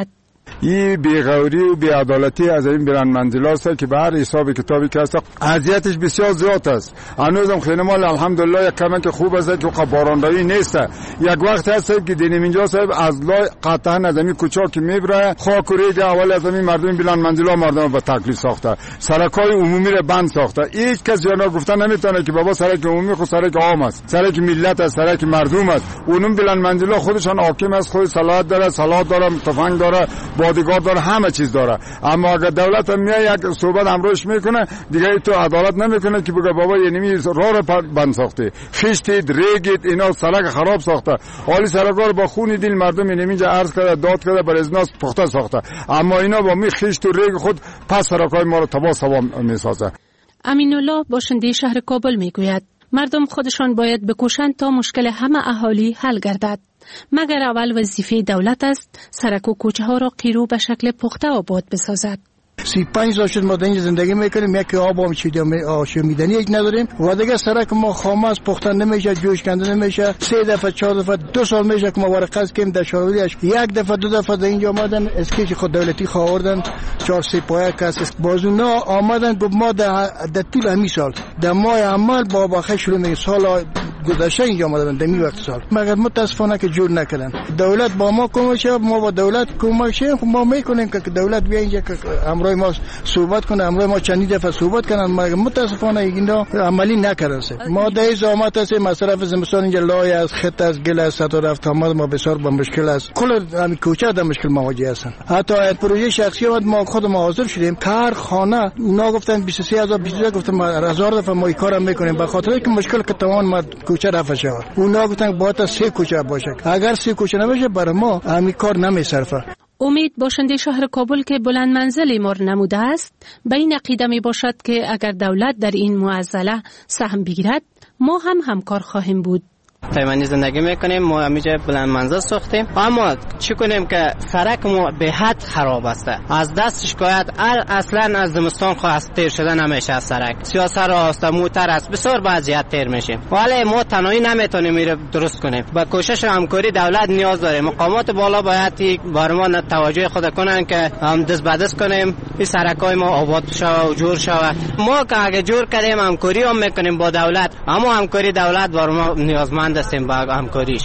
این بی‌غوری و بی‌عدالتی از این بلندمنزلا است که به هر حساب کتابی که است اذیتش بسیار زیاد است. هنوزم خیلی الحمدلله یک کمک خوب است که بارندگی نیست. یک وقت هست که دینم اینجا صاحب از لای قطعا از این کوچا که میبره خاک و ریگ اول از این مردم بلندمنزلا مردم به تکلیف ساخته، سرکای عمومی را بند ساخته. هیچ کس جانا گفتن نمیتونه که بابا سرک عمومی خود سرک عام است، سرک ملت است، سرک مردم است. اونم بلندمنزلا خودشان حاکم است، خود صلاحیت داره، سلاح داره، تفنگ داره، بادیگارد داره، همه چیز داره. اما اگر دولت هم میاد یک صحبت امروش میکنه دیگه تو عدالت نمیکنه که بگه بابا یعنی راه رو بند ساخته، خشتید ریگید اینا سرک خراب ساخته. حالی سرکا رو با خون دل مردم اینجا عرض کرده داد کرده بر ازناس پخته ساخته، اما اینا با می خشت و ریگ خود پس سرکای ما رو تباه سوام میسازه. امینالله باشنده شهر کابل میگوید مردم خودشان باید بکوشند تا مشکل همه اهالی حل گردد، مگر اول وظیفه دولت است سرک و کوچه ها را قیرو به شکل پخته آباد بسازد. 35 سال شد ما در اینجا زندگی میکنیم، یک آب هم شمیدنی یک نداریم و دیگه سرک ما خامه است، پخته نمیشه، جوش کنده نمیشه. 3 دفعه 4 دفعه 2 سال میشه که ما ورقه از کردیم در شاروریش، یک دفعه 2 دفعه در اینجا آمدن اسکیچ خود دولتی خواهردن 4 3 پایه کس بازونا آمدن گفت ما در طول همین سال در ماه عمل با خیلی شروع میگه سال گذشته اینجا آمدن در این وقت سال، مگر متاسفانه که جور نکردن. دولت با ما کمک شه، ما با دولت کمک شه، ما میکنیم که دولت بیا اینجا که امروز ما صحبت کنه، امروز ما چند دفعه صحبت کنن مگر متاسفانه اینا عملی نکردن. ما در زحمت هستیم، مصرف زمستان اینجا لای از خط از گل از سطح رفت آمد ما بسیار با مشکل است، کل همین کوچه در مشکل مواجه هستن. حتی پروژه شخصی اومد ما خود ما حاضر شدیم کار خانه اونا گفتن 23000 23000 گفتم 1000 دفعه ما این کارم میکنیم به خاطر اینکه مشکل که تمام ما کوچه رفت شود. اونا گفتن باید 3 کوچه باشه، اگر 3 کوچه نباشه برای ما همین کار نمیصرفه. امید باشنده شهر کابل که بلند منزل مار نموده است به این عقیده می باشد که اگر دولت در این معضله سهم بگیرد ما هم همکار خواهیم بود. تایمانی زندگی میکنیم، ما همیشه بلند منزل ساختیم، اما چی کنیم که سرک ما به حد خراب است. از دست شکایت اصلا از زمستان خواست تیر شده نمیشه، از سرک سیاست راست موتر است، بسیار وضعیت تیر میشه، ولی ما تنهایی نمیتونیم میره درست کنیم. با کوشش و همکاری دولت نیاز داریم، مقامات بالا باید بر ما توجه خود کنن که هم دست به دست کنیم این سرکای ما آباد شود و جور شود. ما که اگه جور کردیم همکاری هم میکنیم با دولت، اما همکاری دولت بر ما نیازمند هستیم با همکاریش.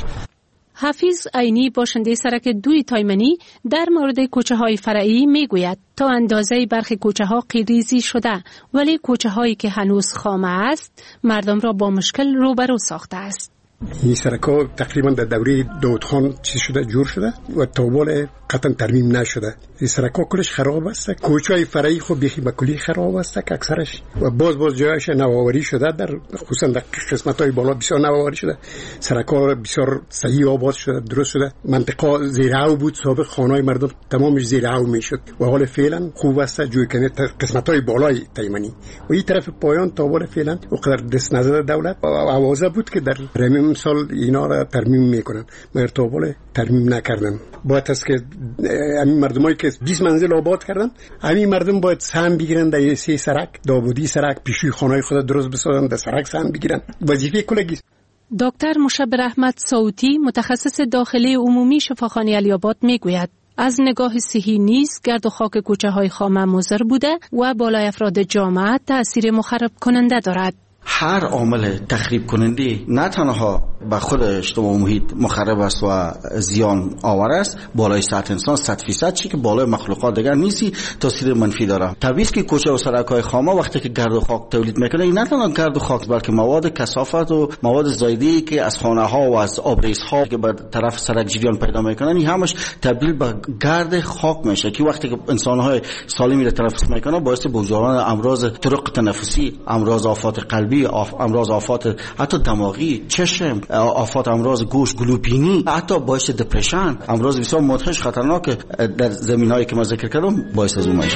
حفیظ عینی باشنده سرک 2 تایمنی در مورد کوچه های فرعی میگوید تا اندازه برخی کوچه ها قیریزی شده ولی کوچه هایی که هنوز خامه است مردم را با مشکل روبرو ساخته است. این سرک‌ها تقریبا در دوره داود خان چیز شده جور شده و تا حال قطعا ترمیم نشده. این سرک‌ها کلش خراب است، کوچه‌های فرعی خود بیخی به کلی خراب است که اکثرش و باز جایش نوآوری شده، در خصوصا در قسمت‌های بالا بسیار نوآوری شده. سرک‌ها بسیار صحیح آباد شده، درست شده. منطقه زیرعو بود، سابق خانه‌های مردم تمامش زیرعو میشد و حال فعلا خوب است جوی کنه قسمت‌های بالای تایمنی و این طرف پایان تا حال فعلا وقدر دست نزده دولت آوازه بود که در رمیم سال اینا را ترمیم میکنن، مگر تا حال ترمیم نکردن. باید است که همین مردمایی که 20 منزل آباد کردن همین مردم باید سهم بگیرن در 3 سرک داوودی سرک پیشوی خانه‌های خود درست بسازن، در سرک سهم بگیرن، وظیفه کلگی. دکتر مشبر احمد صوتی متخصص داخلی عمومی شفاخانه علی‌آباد میگوید از نگاه صحی نیز گرد و خاک کوچه های خامه مضر بوده و بالای افراد جامعه تأثیر مخرب کننده دارد. هر عامل تخریب کننده نه تنها به خود اجتماع محیط مخرب است و زیان آور است، بالای سطح انسان 100% چی که بالای مخلوقات دیگر نیستی تاثیر منفی داره. طبیعی که کوچه و سرک‌های خامه وقتی که گرد و خاک تولید میکنه نه تنها گرد و خاک بلکه مواد کثافت و مواد زایده‌ای که از خانه‌ها و از آبریزها که به طرف سرک جریان پیدا میکنن این همش تبدیل به گرد خاک میشه که وقتی که انسان‌های سالمی را تنفس میکنه باعث بروزان امراض طرق تنفسی، امراض آفات قلبی، امراض آفات حتی دماغی، چشم، آفات امراض گوش، گلوبینی، حتی باعث دپرشن، امراض بسیار مدهش خطرناک در زمینهایی که من ذکر کردم باعث از اون میشه.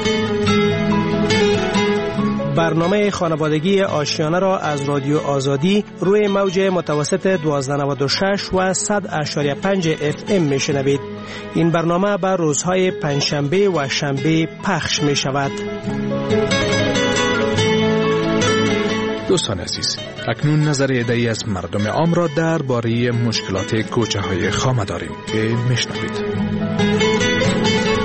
برنامه خانوادگی آشیانه را از رادیو آزادی روی موج متوسط 1296 و 100.5 FM میشنوید. این برنامه بر روزهای پنجشنبه و شنبه پخش می شود. دوستان عزیز، اکنون نظر عده‌ای از مردم عام را درباره مشکلات کوچه های خامه داریم که میشنوید.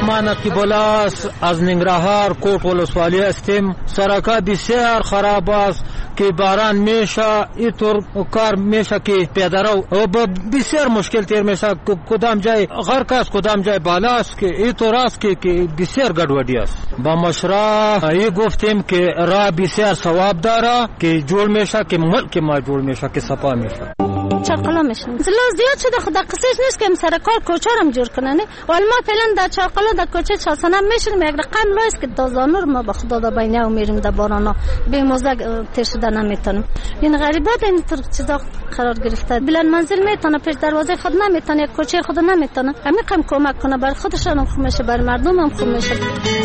ما نقی بالاست از ننگرهار کوٹ ولسوالی هستیم. سرکا بسیار خراب است که باران میشه اینطور کار میشه که پیاده‌رو بسیار مشکل تیر میشه. کدام جای غرق است کدام جای بالا است که اینطور است که بسیار گډوډی است. با مشرا ای گفتیم که راه بسیار ثواب داره که جوړ میشه که ملک ما جوړ میشه که صفا میشه. چاقلا میشن زیاد شده خدا قصهش نیست که سرکار کوچه هم جور کنن. ولی ما فعلا در چاقلا در کوچه چاسنم میشیم یک رقم لایست که تازانور ما به خدا در بینه و میریم در بارانا به موزه تیر شده نمیتونم. این غریبات این طور چیزا قرار گرفته. بلند منزل میتونه پیش دروازه خود نمیتونه یک کوچه خود نمیتونه. همین کم کمک کنه بر خودشان هم خوب میشه بر مردم هم خوب میشه.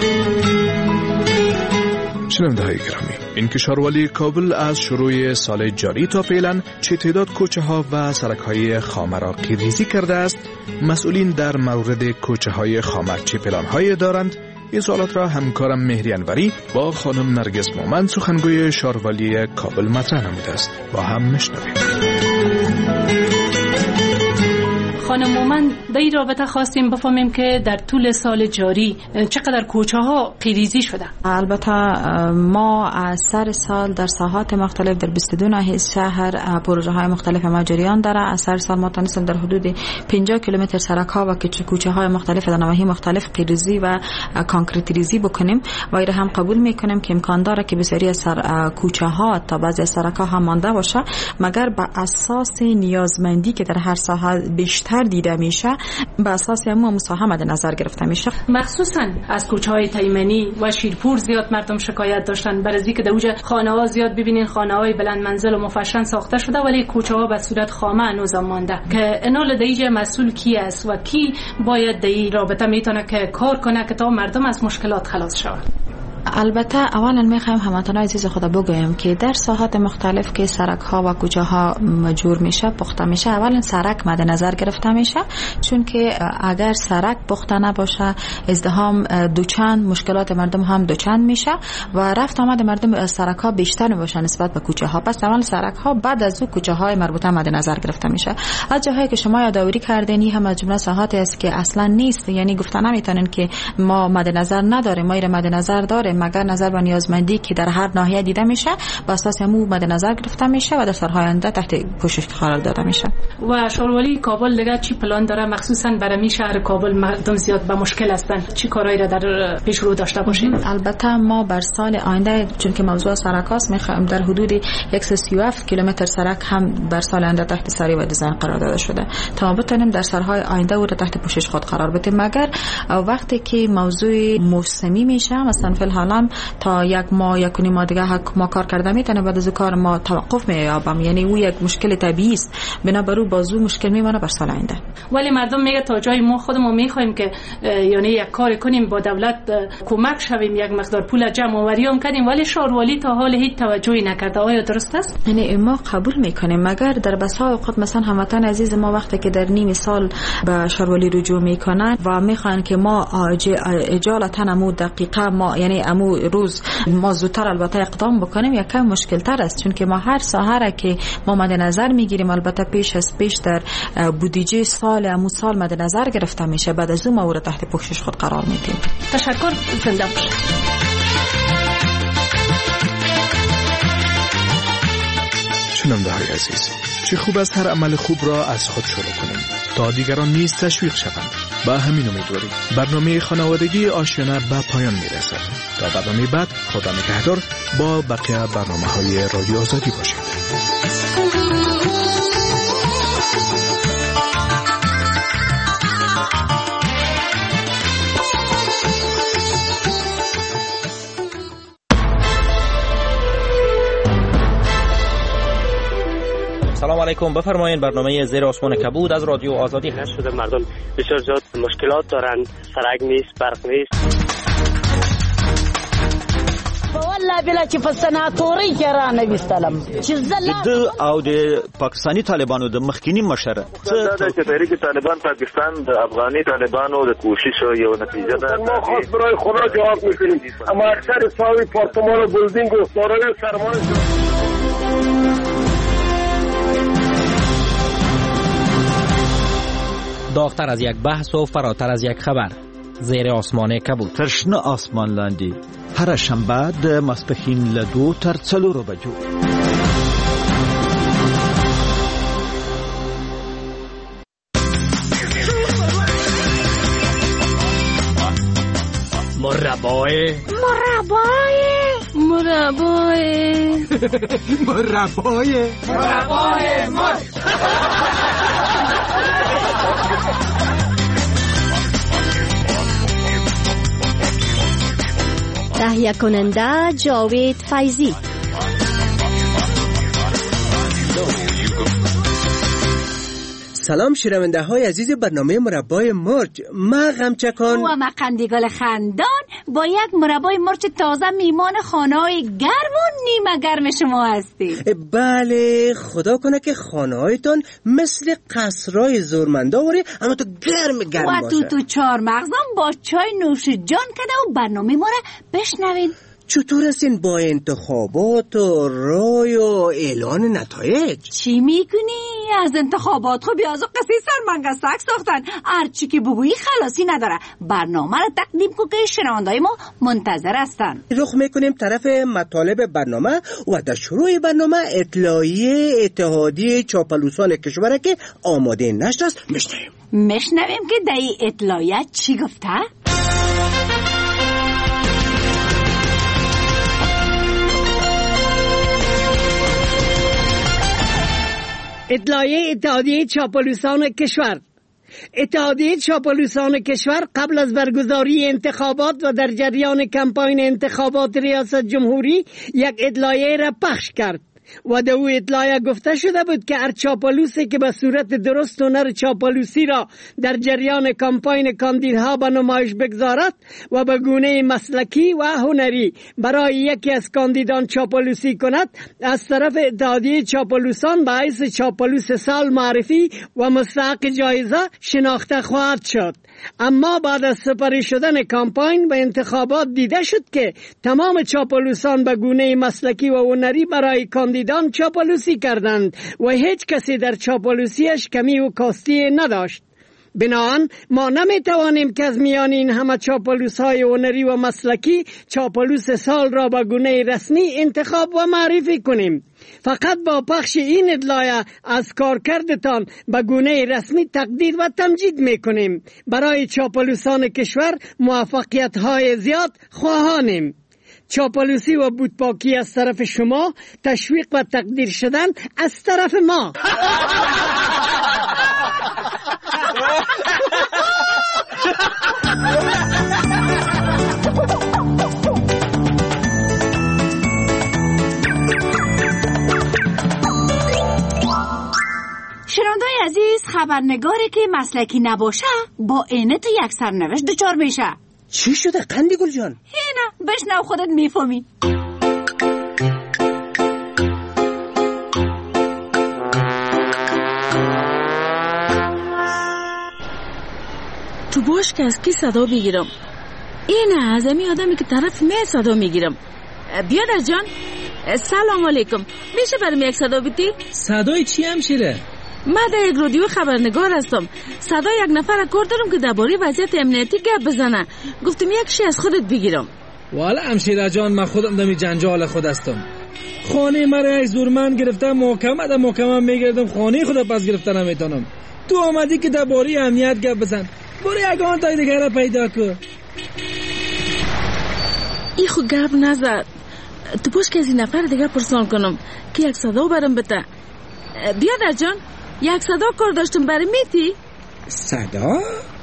شنونده‌های گرامی، انکشاروالی کابل از شروع سال جاری تا فعلا چه تعداد کوچه ها و سرک های خامه را قیریزی کرده است؟ مسئولین در مورد کوچه های خامه چه پلان هایی دارند؟ این سوالات را همکارم مهری انوری با خانم نرگس مومند سخنگوی شاروالی کابل مطرح نموده است. با هم میشنویم. خانم مومند در این رابطه خواستیم بفهمیم که در طول سال جاری چقدر کوچه ها قیریزی شده. البته ما از سر سال در ساحات مختلف در 22 ناحیه شهر پروژه های مختلف ما جریان داره. از سر سال ما تونستیم در حدود 50 کیلومتر سرک ها و کوچه های مختلف در نواحی مختلف قیریزی و کانکریتیزی بکنیم و این هم قبول میکنیم که امکان داره که بسیاری از کوچه ها تا بعضی از سرک ها هم مانده باشه، مگر بر اساس نیازمندی که در هر ساحه بیشتر دیده میشه به اساس همون مساهمه در نظر گرفته میشه. مخصوصا از کوچه‌های تیمنی و شیرپور زیاد مردم شکایت داشتن برای اینکه در اوج خانه‌ها زیاد ببینین خانه‌های بلند منزل و مفشن ساخته شده ولی کوچه‌ها به صورت خامه هنوز مانده. که انال دیجه مسئول کی است و کی باید در این رابطه میتونه که کار کنه که تا مردم از مشکلات خلاص شود؟ البته اولا میخوایم هموطنان عزیز خدا بگویم که در ساحات مختلف که سرک ها و کوچه ها مجور میشه پخته میشه، اولا سرک مد نظر گرفته میشه، چون که اگر سرک پخته نباشه ازدحام دوچند، مشکلات مردم هم دوچند میشه و رفت آمد مردم از سرک ها بیشتر میباشه نسبت به کوچه ها. پس اول سرک ها بعد از اون کوچه های مربوطه مد نظر گرفته میشه. از جاهایی که شما یادآوری کردین هم از جمله ساحاتی است که اصلا نیست، یعنی گفتن نمیتونن که ما مد نظر نداریم، ما مد نظر داریم مگر نظر به نیازمندی که در هر ناحیه دیده میشه با اساس همو مد نظر گرفته میشه و در سالهای آینده تحت پوشش قرار داده میشه. و شاروالی کابل دیگه چی پلان داره مخصوصا برای شهر کابل مردم زیاد به مشکل هستن، چی کارهایی را در پیش رو داشته باشین؟ البته ما بر سال آینده چون که موضوع سرک است میخوایم در حدود 137 کیلومتر سرک هم بر سال آینده تحت سری و دیزاین قرار داده شده تا ما بتونیم در سالهای آینده او را تحت پوشش خود قرار بدیم. مگر وقتی که موضوع موسمی میشه مثلا فی الحال تا یک ماه یک و نیم ماه دیگه ما کار کرده میتونه بعد از کار ما توقف مییابم، یعنی او یک مشکل طبیعی است، بنابراین بازو مشکل میمونه بر سال آینده. ولی مردم میگه تا جای ما خودمون میخوایم که یعنی یک کار کنیم با دولت کمک شویم، یک مقدار پول جمع آوری هم کنیم، ولی شاروالی تا حال هیچ توجهی نکرده. آیا درست است؟ یعنی ما قبول میکنیم مگر در بسای اوقات مثلا هموطن عزیز ما وقتی که در نیم سال به شاروالی رجوع میکنن و میخوان که ما اجالتا امو دقیقه ما یعنی امو روز ما زودتر البته اقدام بکنیم، یک کم مشکل تر است، چون که ما هر ساحه را که ما مد نظر میگیریم البته پیش در بودجه سال امو سال مد نظر گرفته میشه، بعد از اون ما او را تحت پوشش خود قرار میدیم. تشکر. زنده باشید. شنونده‌های عزیز، چه خوب است هر عمل خوب را از خود شروع کنیم تا دیگران نیز تشویق شوند. با همین امیدواری برنامه خانوادگی آشیانه به پایان میرسد. تا برنامه بعد خدا نگهدار، با بقیه برنامه‌های رادیو آزادی باشید. سلام علیکم، بفرمایید. برنامه زیر آسمان کبود از رادیو آزادی هست. شده مردم بسیار زیاد مشکلات دارن، سرک نیست، برق نیست. والله بلا چې په سناتوري کې را نه وستلم چې د او د پاکستانی طالبانو د مخکینی مشر دا چې تحریک طالبان پاکستان د افغاني طالبانو د کوشش یو نتیجه ده. ما خاص برای خدا جواب میکنیم، اما اکثر ساوی پارتمان و بلدینگ و دارای سرمایه داغتر از یک بحث و فراتر از یک خبر. زیر آسمان کبود. ترشنه آسمان لاندی هر شنبه د ماسپښین له 2 تر 4 بجو. مربای تهیه کننده جاوید فیضی. سلام شنونده های عزیز برنامه مربای مرچ. ما غمچکان و ما قندیگل خندان با یک مربای مرچ تازه میمان خانه‌های گرم و نیمه گرم شما هستیم. بله، خدا کنه که خانه‌هایتان مثل قصرهای زورمنداوری اما تو گرم و باشه. تو 4 مغزم با چای نوش جان کده و برنامه ما را بشنوین. چطور هستین با انتخابات و رای و اعلان نتایج؟ چی میکنی؟ از انتخابات خب بیازو قصه سرمنگستک ساختن. هرچی که بگویی خلاصی نداره. برنامه را تقدیم کن که شنوندای ما منتظر هستن. رخ میکنیم طرف مطالب برنامه و در شروع برنامه اطلاعیه اتحادیه چاپلوسان کشور که آماده نشده است میشنویم که در این اطلاعیه چی گفته؟ اطلاعیه اتحادیه چاپلوسان کشور. اتحادیه چاپلوسان کشور قبل از برگزاری انتخابات و در جریان کمپاین انتخابات ریاست جمهوری یک اطلاعیه را پخش کرد و در او اطلاعیه گفته شده بود که هر چاپلوسی که به صورت درست هنر چاپلوسی را در جریان کمپاین کاندیدها به نمایش بگذارد و به گونه مسلکی و هنری برای یکی از کاندیدان چاپلوسی کند، از طرف اتحادیه چاپلوسان به حیث چاپلوس سال معرفی و مستحق جایزه شناخته خواهد شد. اما بعد از سپری شدن کمپاین و انتخابات دیده شد که تمام چاپلوسان به گونه مسلکی و هنری برای کاندیدان چاپلوسی کردند و هیچ کسی در چاپلوسیش کمی و کاستی نداشت. بنابراین ما نمیتوانیم که از میان این همه چاپلوس‌های هنری و مسلکی چاپلوس سال را به گونه رسمی انتخاب و معرفی کنیم. فقط با پخش این اطلاعیه از کارکردتان به گونه رسمی تقدیر و تمجید میکنیم. برای چاپلوسان کشور موفقیت‌های زیاد خواهانیم. چاپلوسی و بودپاکی از طرف شما، تشویق و تقدیر شدن از طرف ما. شنوندای عزیز، خبرنگاری که مسلکی نباشه با اینه تو یک سرنوشت دچار میشه. چی شده قندی گل جان؟ هینا بشنو خودت میفهمی. تو باش که از کی صدا بگیرم؟ اینه از امی آدمی که طرف می صدا میگیرم. بیادر جان، سلام علیکم. میشه برام یک صدا بیتی؟ صدای چی همشیره؟ من در یک رادیو خبرنگار هستم. صدای یک نفر کار دارم که درباره وضعیت امنیتی گپ بزنه. گفتم یک شی از خودت بگیرم. والا همشیره جان، من خودم دمی جنجال خود هستم. خانه مرا یک زورمند گرفته، محکمه میگردم، خانه خود پس گرفته نمیتونم. تو آمدی که درباره امنیت گپ بزن. برو یک آن تای دیگه را پیدا کن. ای خود گپ نزد. تو باش که از این نفر دیگه پرسان کنم که یک صدا برم بده. بیادر جان، یک صدا کار داشتم برای میتی؟ صدا؟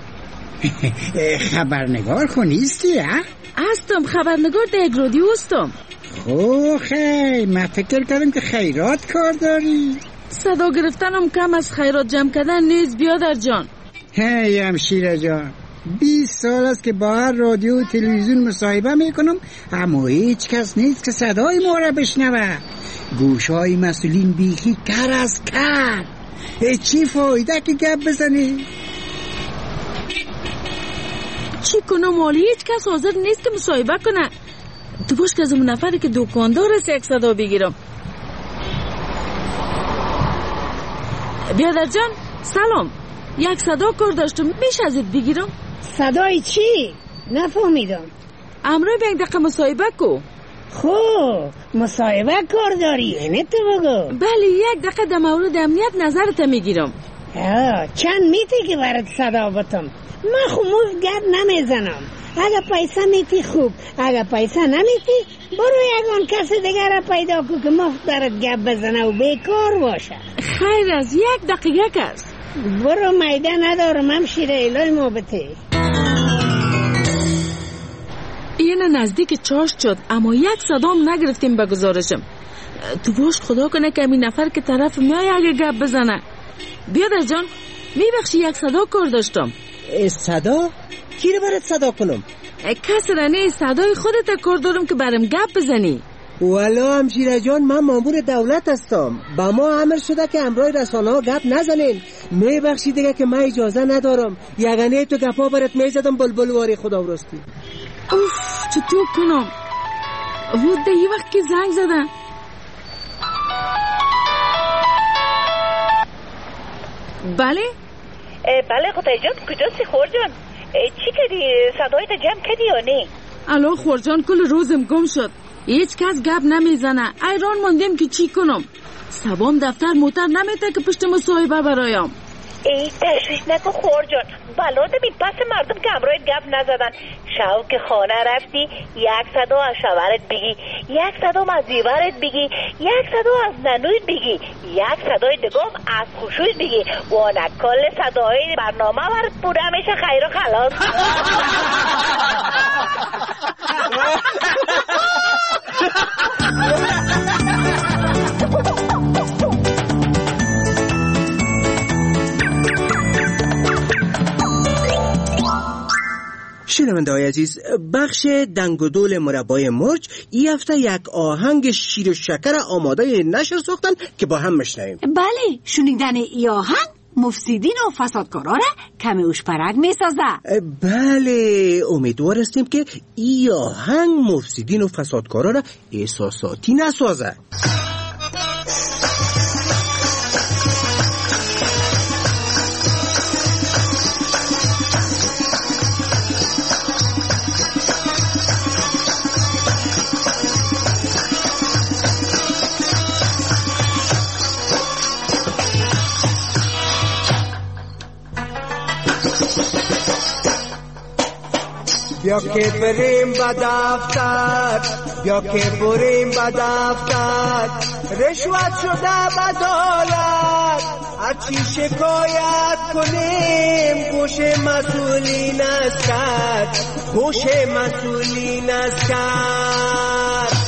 خبرنگار خو نیستی ها؟ هستم، خبرنگار در یک رادیو هستم. خیلی من فکر کردم که خیرات کار داری. صدا گرفتنم کم از خیرات جمع کردن نیست بیادر جان. هی همشیره جان، 20 سال است که با هر رادیو و تلویزیون مصاحبه میکنم، اما هیچ کس نیست که صدای ما را بشنوه. گوشهای مسئولین بیخی کر از کر. چی فایده که گپ بزنی؟ چی کنم مالی؟ هیچ کس حاضر نیست که مصاحبه کنه. تو باش که از اون نفری که دکاندار است یک صدا بگیرم. بیادر جان، سلام. یک صدا کار داشتم، میشه ازت بگیرم؟ صدای چی؟ نفهمیدم. امروز به یک دقیقه مصاحبه کو. خب مصاحبه کار داری اینه تو بگو. بله یک دقیقه در مورد امنیت نظرت میگیرم. چند میتی که برات صدا بتم؟ من خب مفت گپ نمیزنم. اگه پیسه میتی خوب، اگه پیسه نمیتی برو یگان کسی دیگر را پیدا کو که مفت برات گپ بزنه و بیکار باشه. خیر از یک دقیقه است. برو میده ندارم همشیره الهی محبته. این نزدیک چاش شد اما یک صدام نگرفتیم به گزارشم. تو باش خدا کنه که این نفر که طرف میای اگه گپ بزنه. بیادر جان میبخشی یک صدا کار داشتم. صدا؟ کی رو برات صدا کنم؟ کس را نه، صدای خودت کار دارم که برم گپ بزنی. والا همشیره جان من مامور دولت هستم. با ما امر شده که امروز رسانه ها گپ نزنین. میبخشی دیگه که من اجازه ندارم. یگانه تو گپا برات میزدم بلبل واری خدا ورستی. اوف چطور کنم؟ ده یه وقت که زنگ زدن. بله؟ بله خدای جان کجاستی خور جان؟ چی کردی؟ صدایت جمع کردی یا نه؟ الان خور جان کل روزم گم شد. هیچ کس گپ نمیزنه. ایران ماندیم که چی کنم؟ سبام دفتر موتر نمیته که پشت مصاحبه برایم. ای تشویش نکن خور جان. بلاد بید پس مردم که امروز گپ نزدن. شاو که خانه رفتی یک صدا از شوهرت بگی، یک صدا از دیورت بگی، یک صدا از ننویت بگی، یک صدای دگم از خوشویت بگی و نکل صدای برنامه برد بوده میشه خیر و خلاص. شنونده‌های عزیز، بخش دنگ و دول مربای مرج این هفته یک آهنگ شیر و شکر آماده نشر ساختن که با هم مشنویم. بله شنیدن ای آهنگ مفسدین و فسادکارا را کمی اوشپرک میسازه. بله امیدوار هستیم که ای آهنگ مفسدین و فسادکارا را احساساتی نسازه. بیا که بریم به دفتر، بیا که بریم به دفتر، رشوت شده به دولت، هرچی شکایت کنیم گوش مسئولین است کرد، گوش مسئولین است کرد.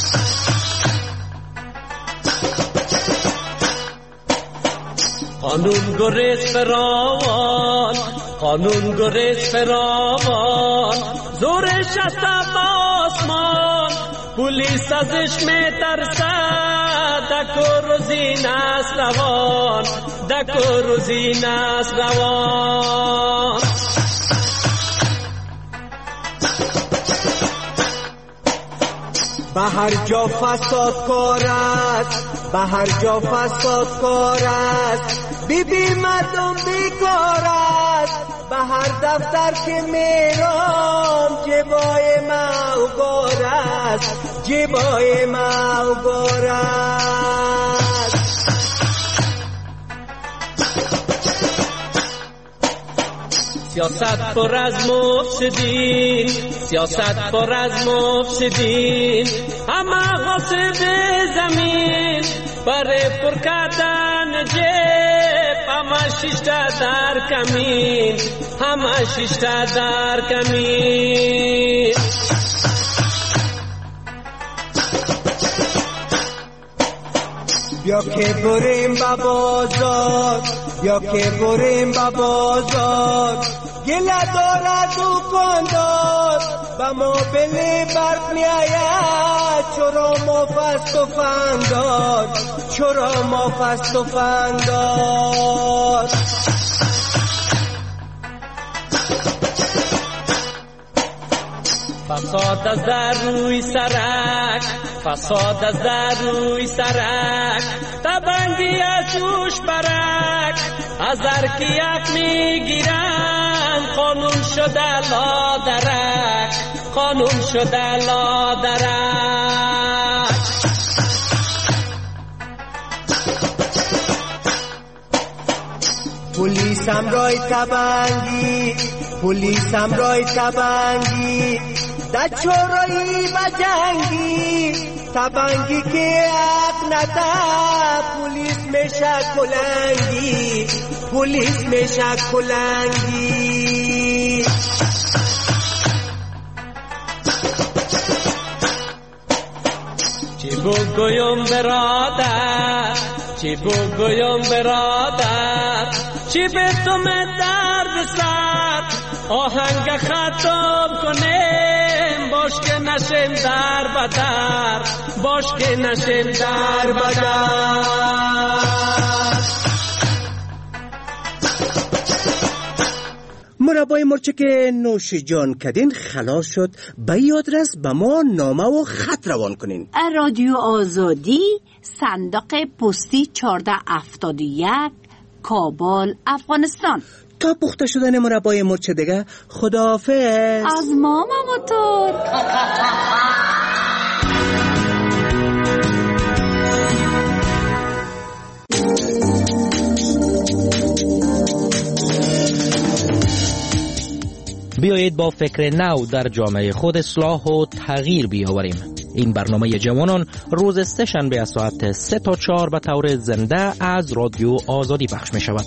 قانون گریز فراوان، قانون گریز فراوان، زورش از آسمان، پولیس ازش میترسد، دک و روزین است روان، دک و روزین است روان. به هر جا فساد کار است، به هر جا فساد کار است، بی مردم بیکار است، به هر دفتر که میرم جبای موگار است، جبای موگار است. سیاست پر از مفسدین، سیاست پر از مفسدین، همه غاصب زمین، برای پر کردن جیب، همه شیشته در کمین، همه شیشته در کمین. بیا که بریم با بازار، بیا که بریم با بازار، گله دارد دکاندار، با موبیل برق می آید، چرا ما فست و فندار، چرا ما فست و فندار. فساد از در روی سرک، فساد از در روی سرک، تبنگی از جوش برک، از هر کی حق میگیرن، قانون شده لادرک، قانون شده لادرک. پلیسم رای تبنگی، پلیسم رای تبنگی، در چورایی و جنگی، تبنگی که حق نده، پلیس میشه کلنگی، پلیس میشه کلنگی. چی بگویم برادر، چی بگویم برادر، چی به تو من درد سر، آهنگ ختم کنیم، باش که نشیم در بدر، باش که نشیم در بدر. مربای مرچه که نوش جان کدین خلاص شد، به یادرس به ما نامه و خط روان کنین. رادیو آزادی، صندوق پستی 1471، کابل، افغانستان. تا پخته شدن مربای مرچه دیگه، خداحافظ. از ما موتور. بیایید با فکر نو در جامعه خود اصلاح و تغییر بیاوریم. این برنامه جوانان روز سه‌شنبه از ساعت 3 تا 4 به طور زنده از رادیو آزادی پخش می شود.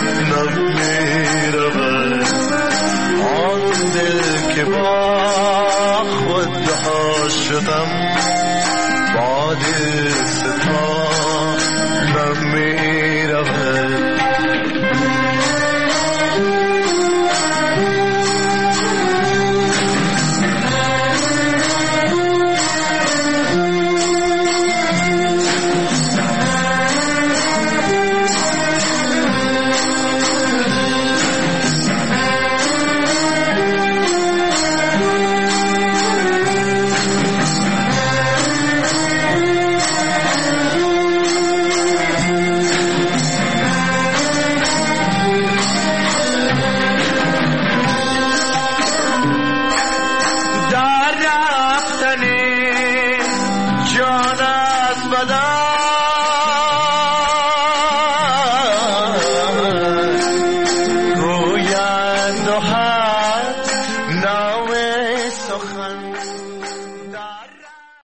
که با دارم با دل ستانم میرود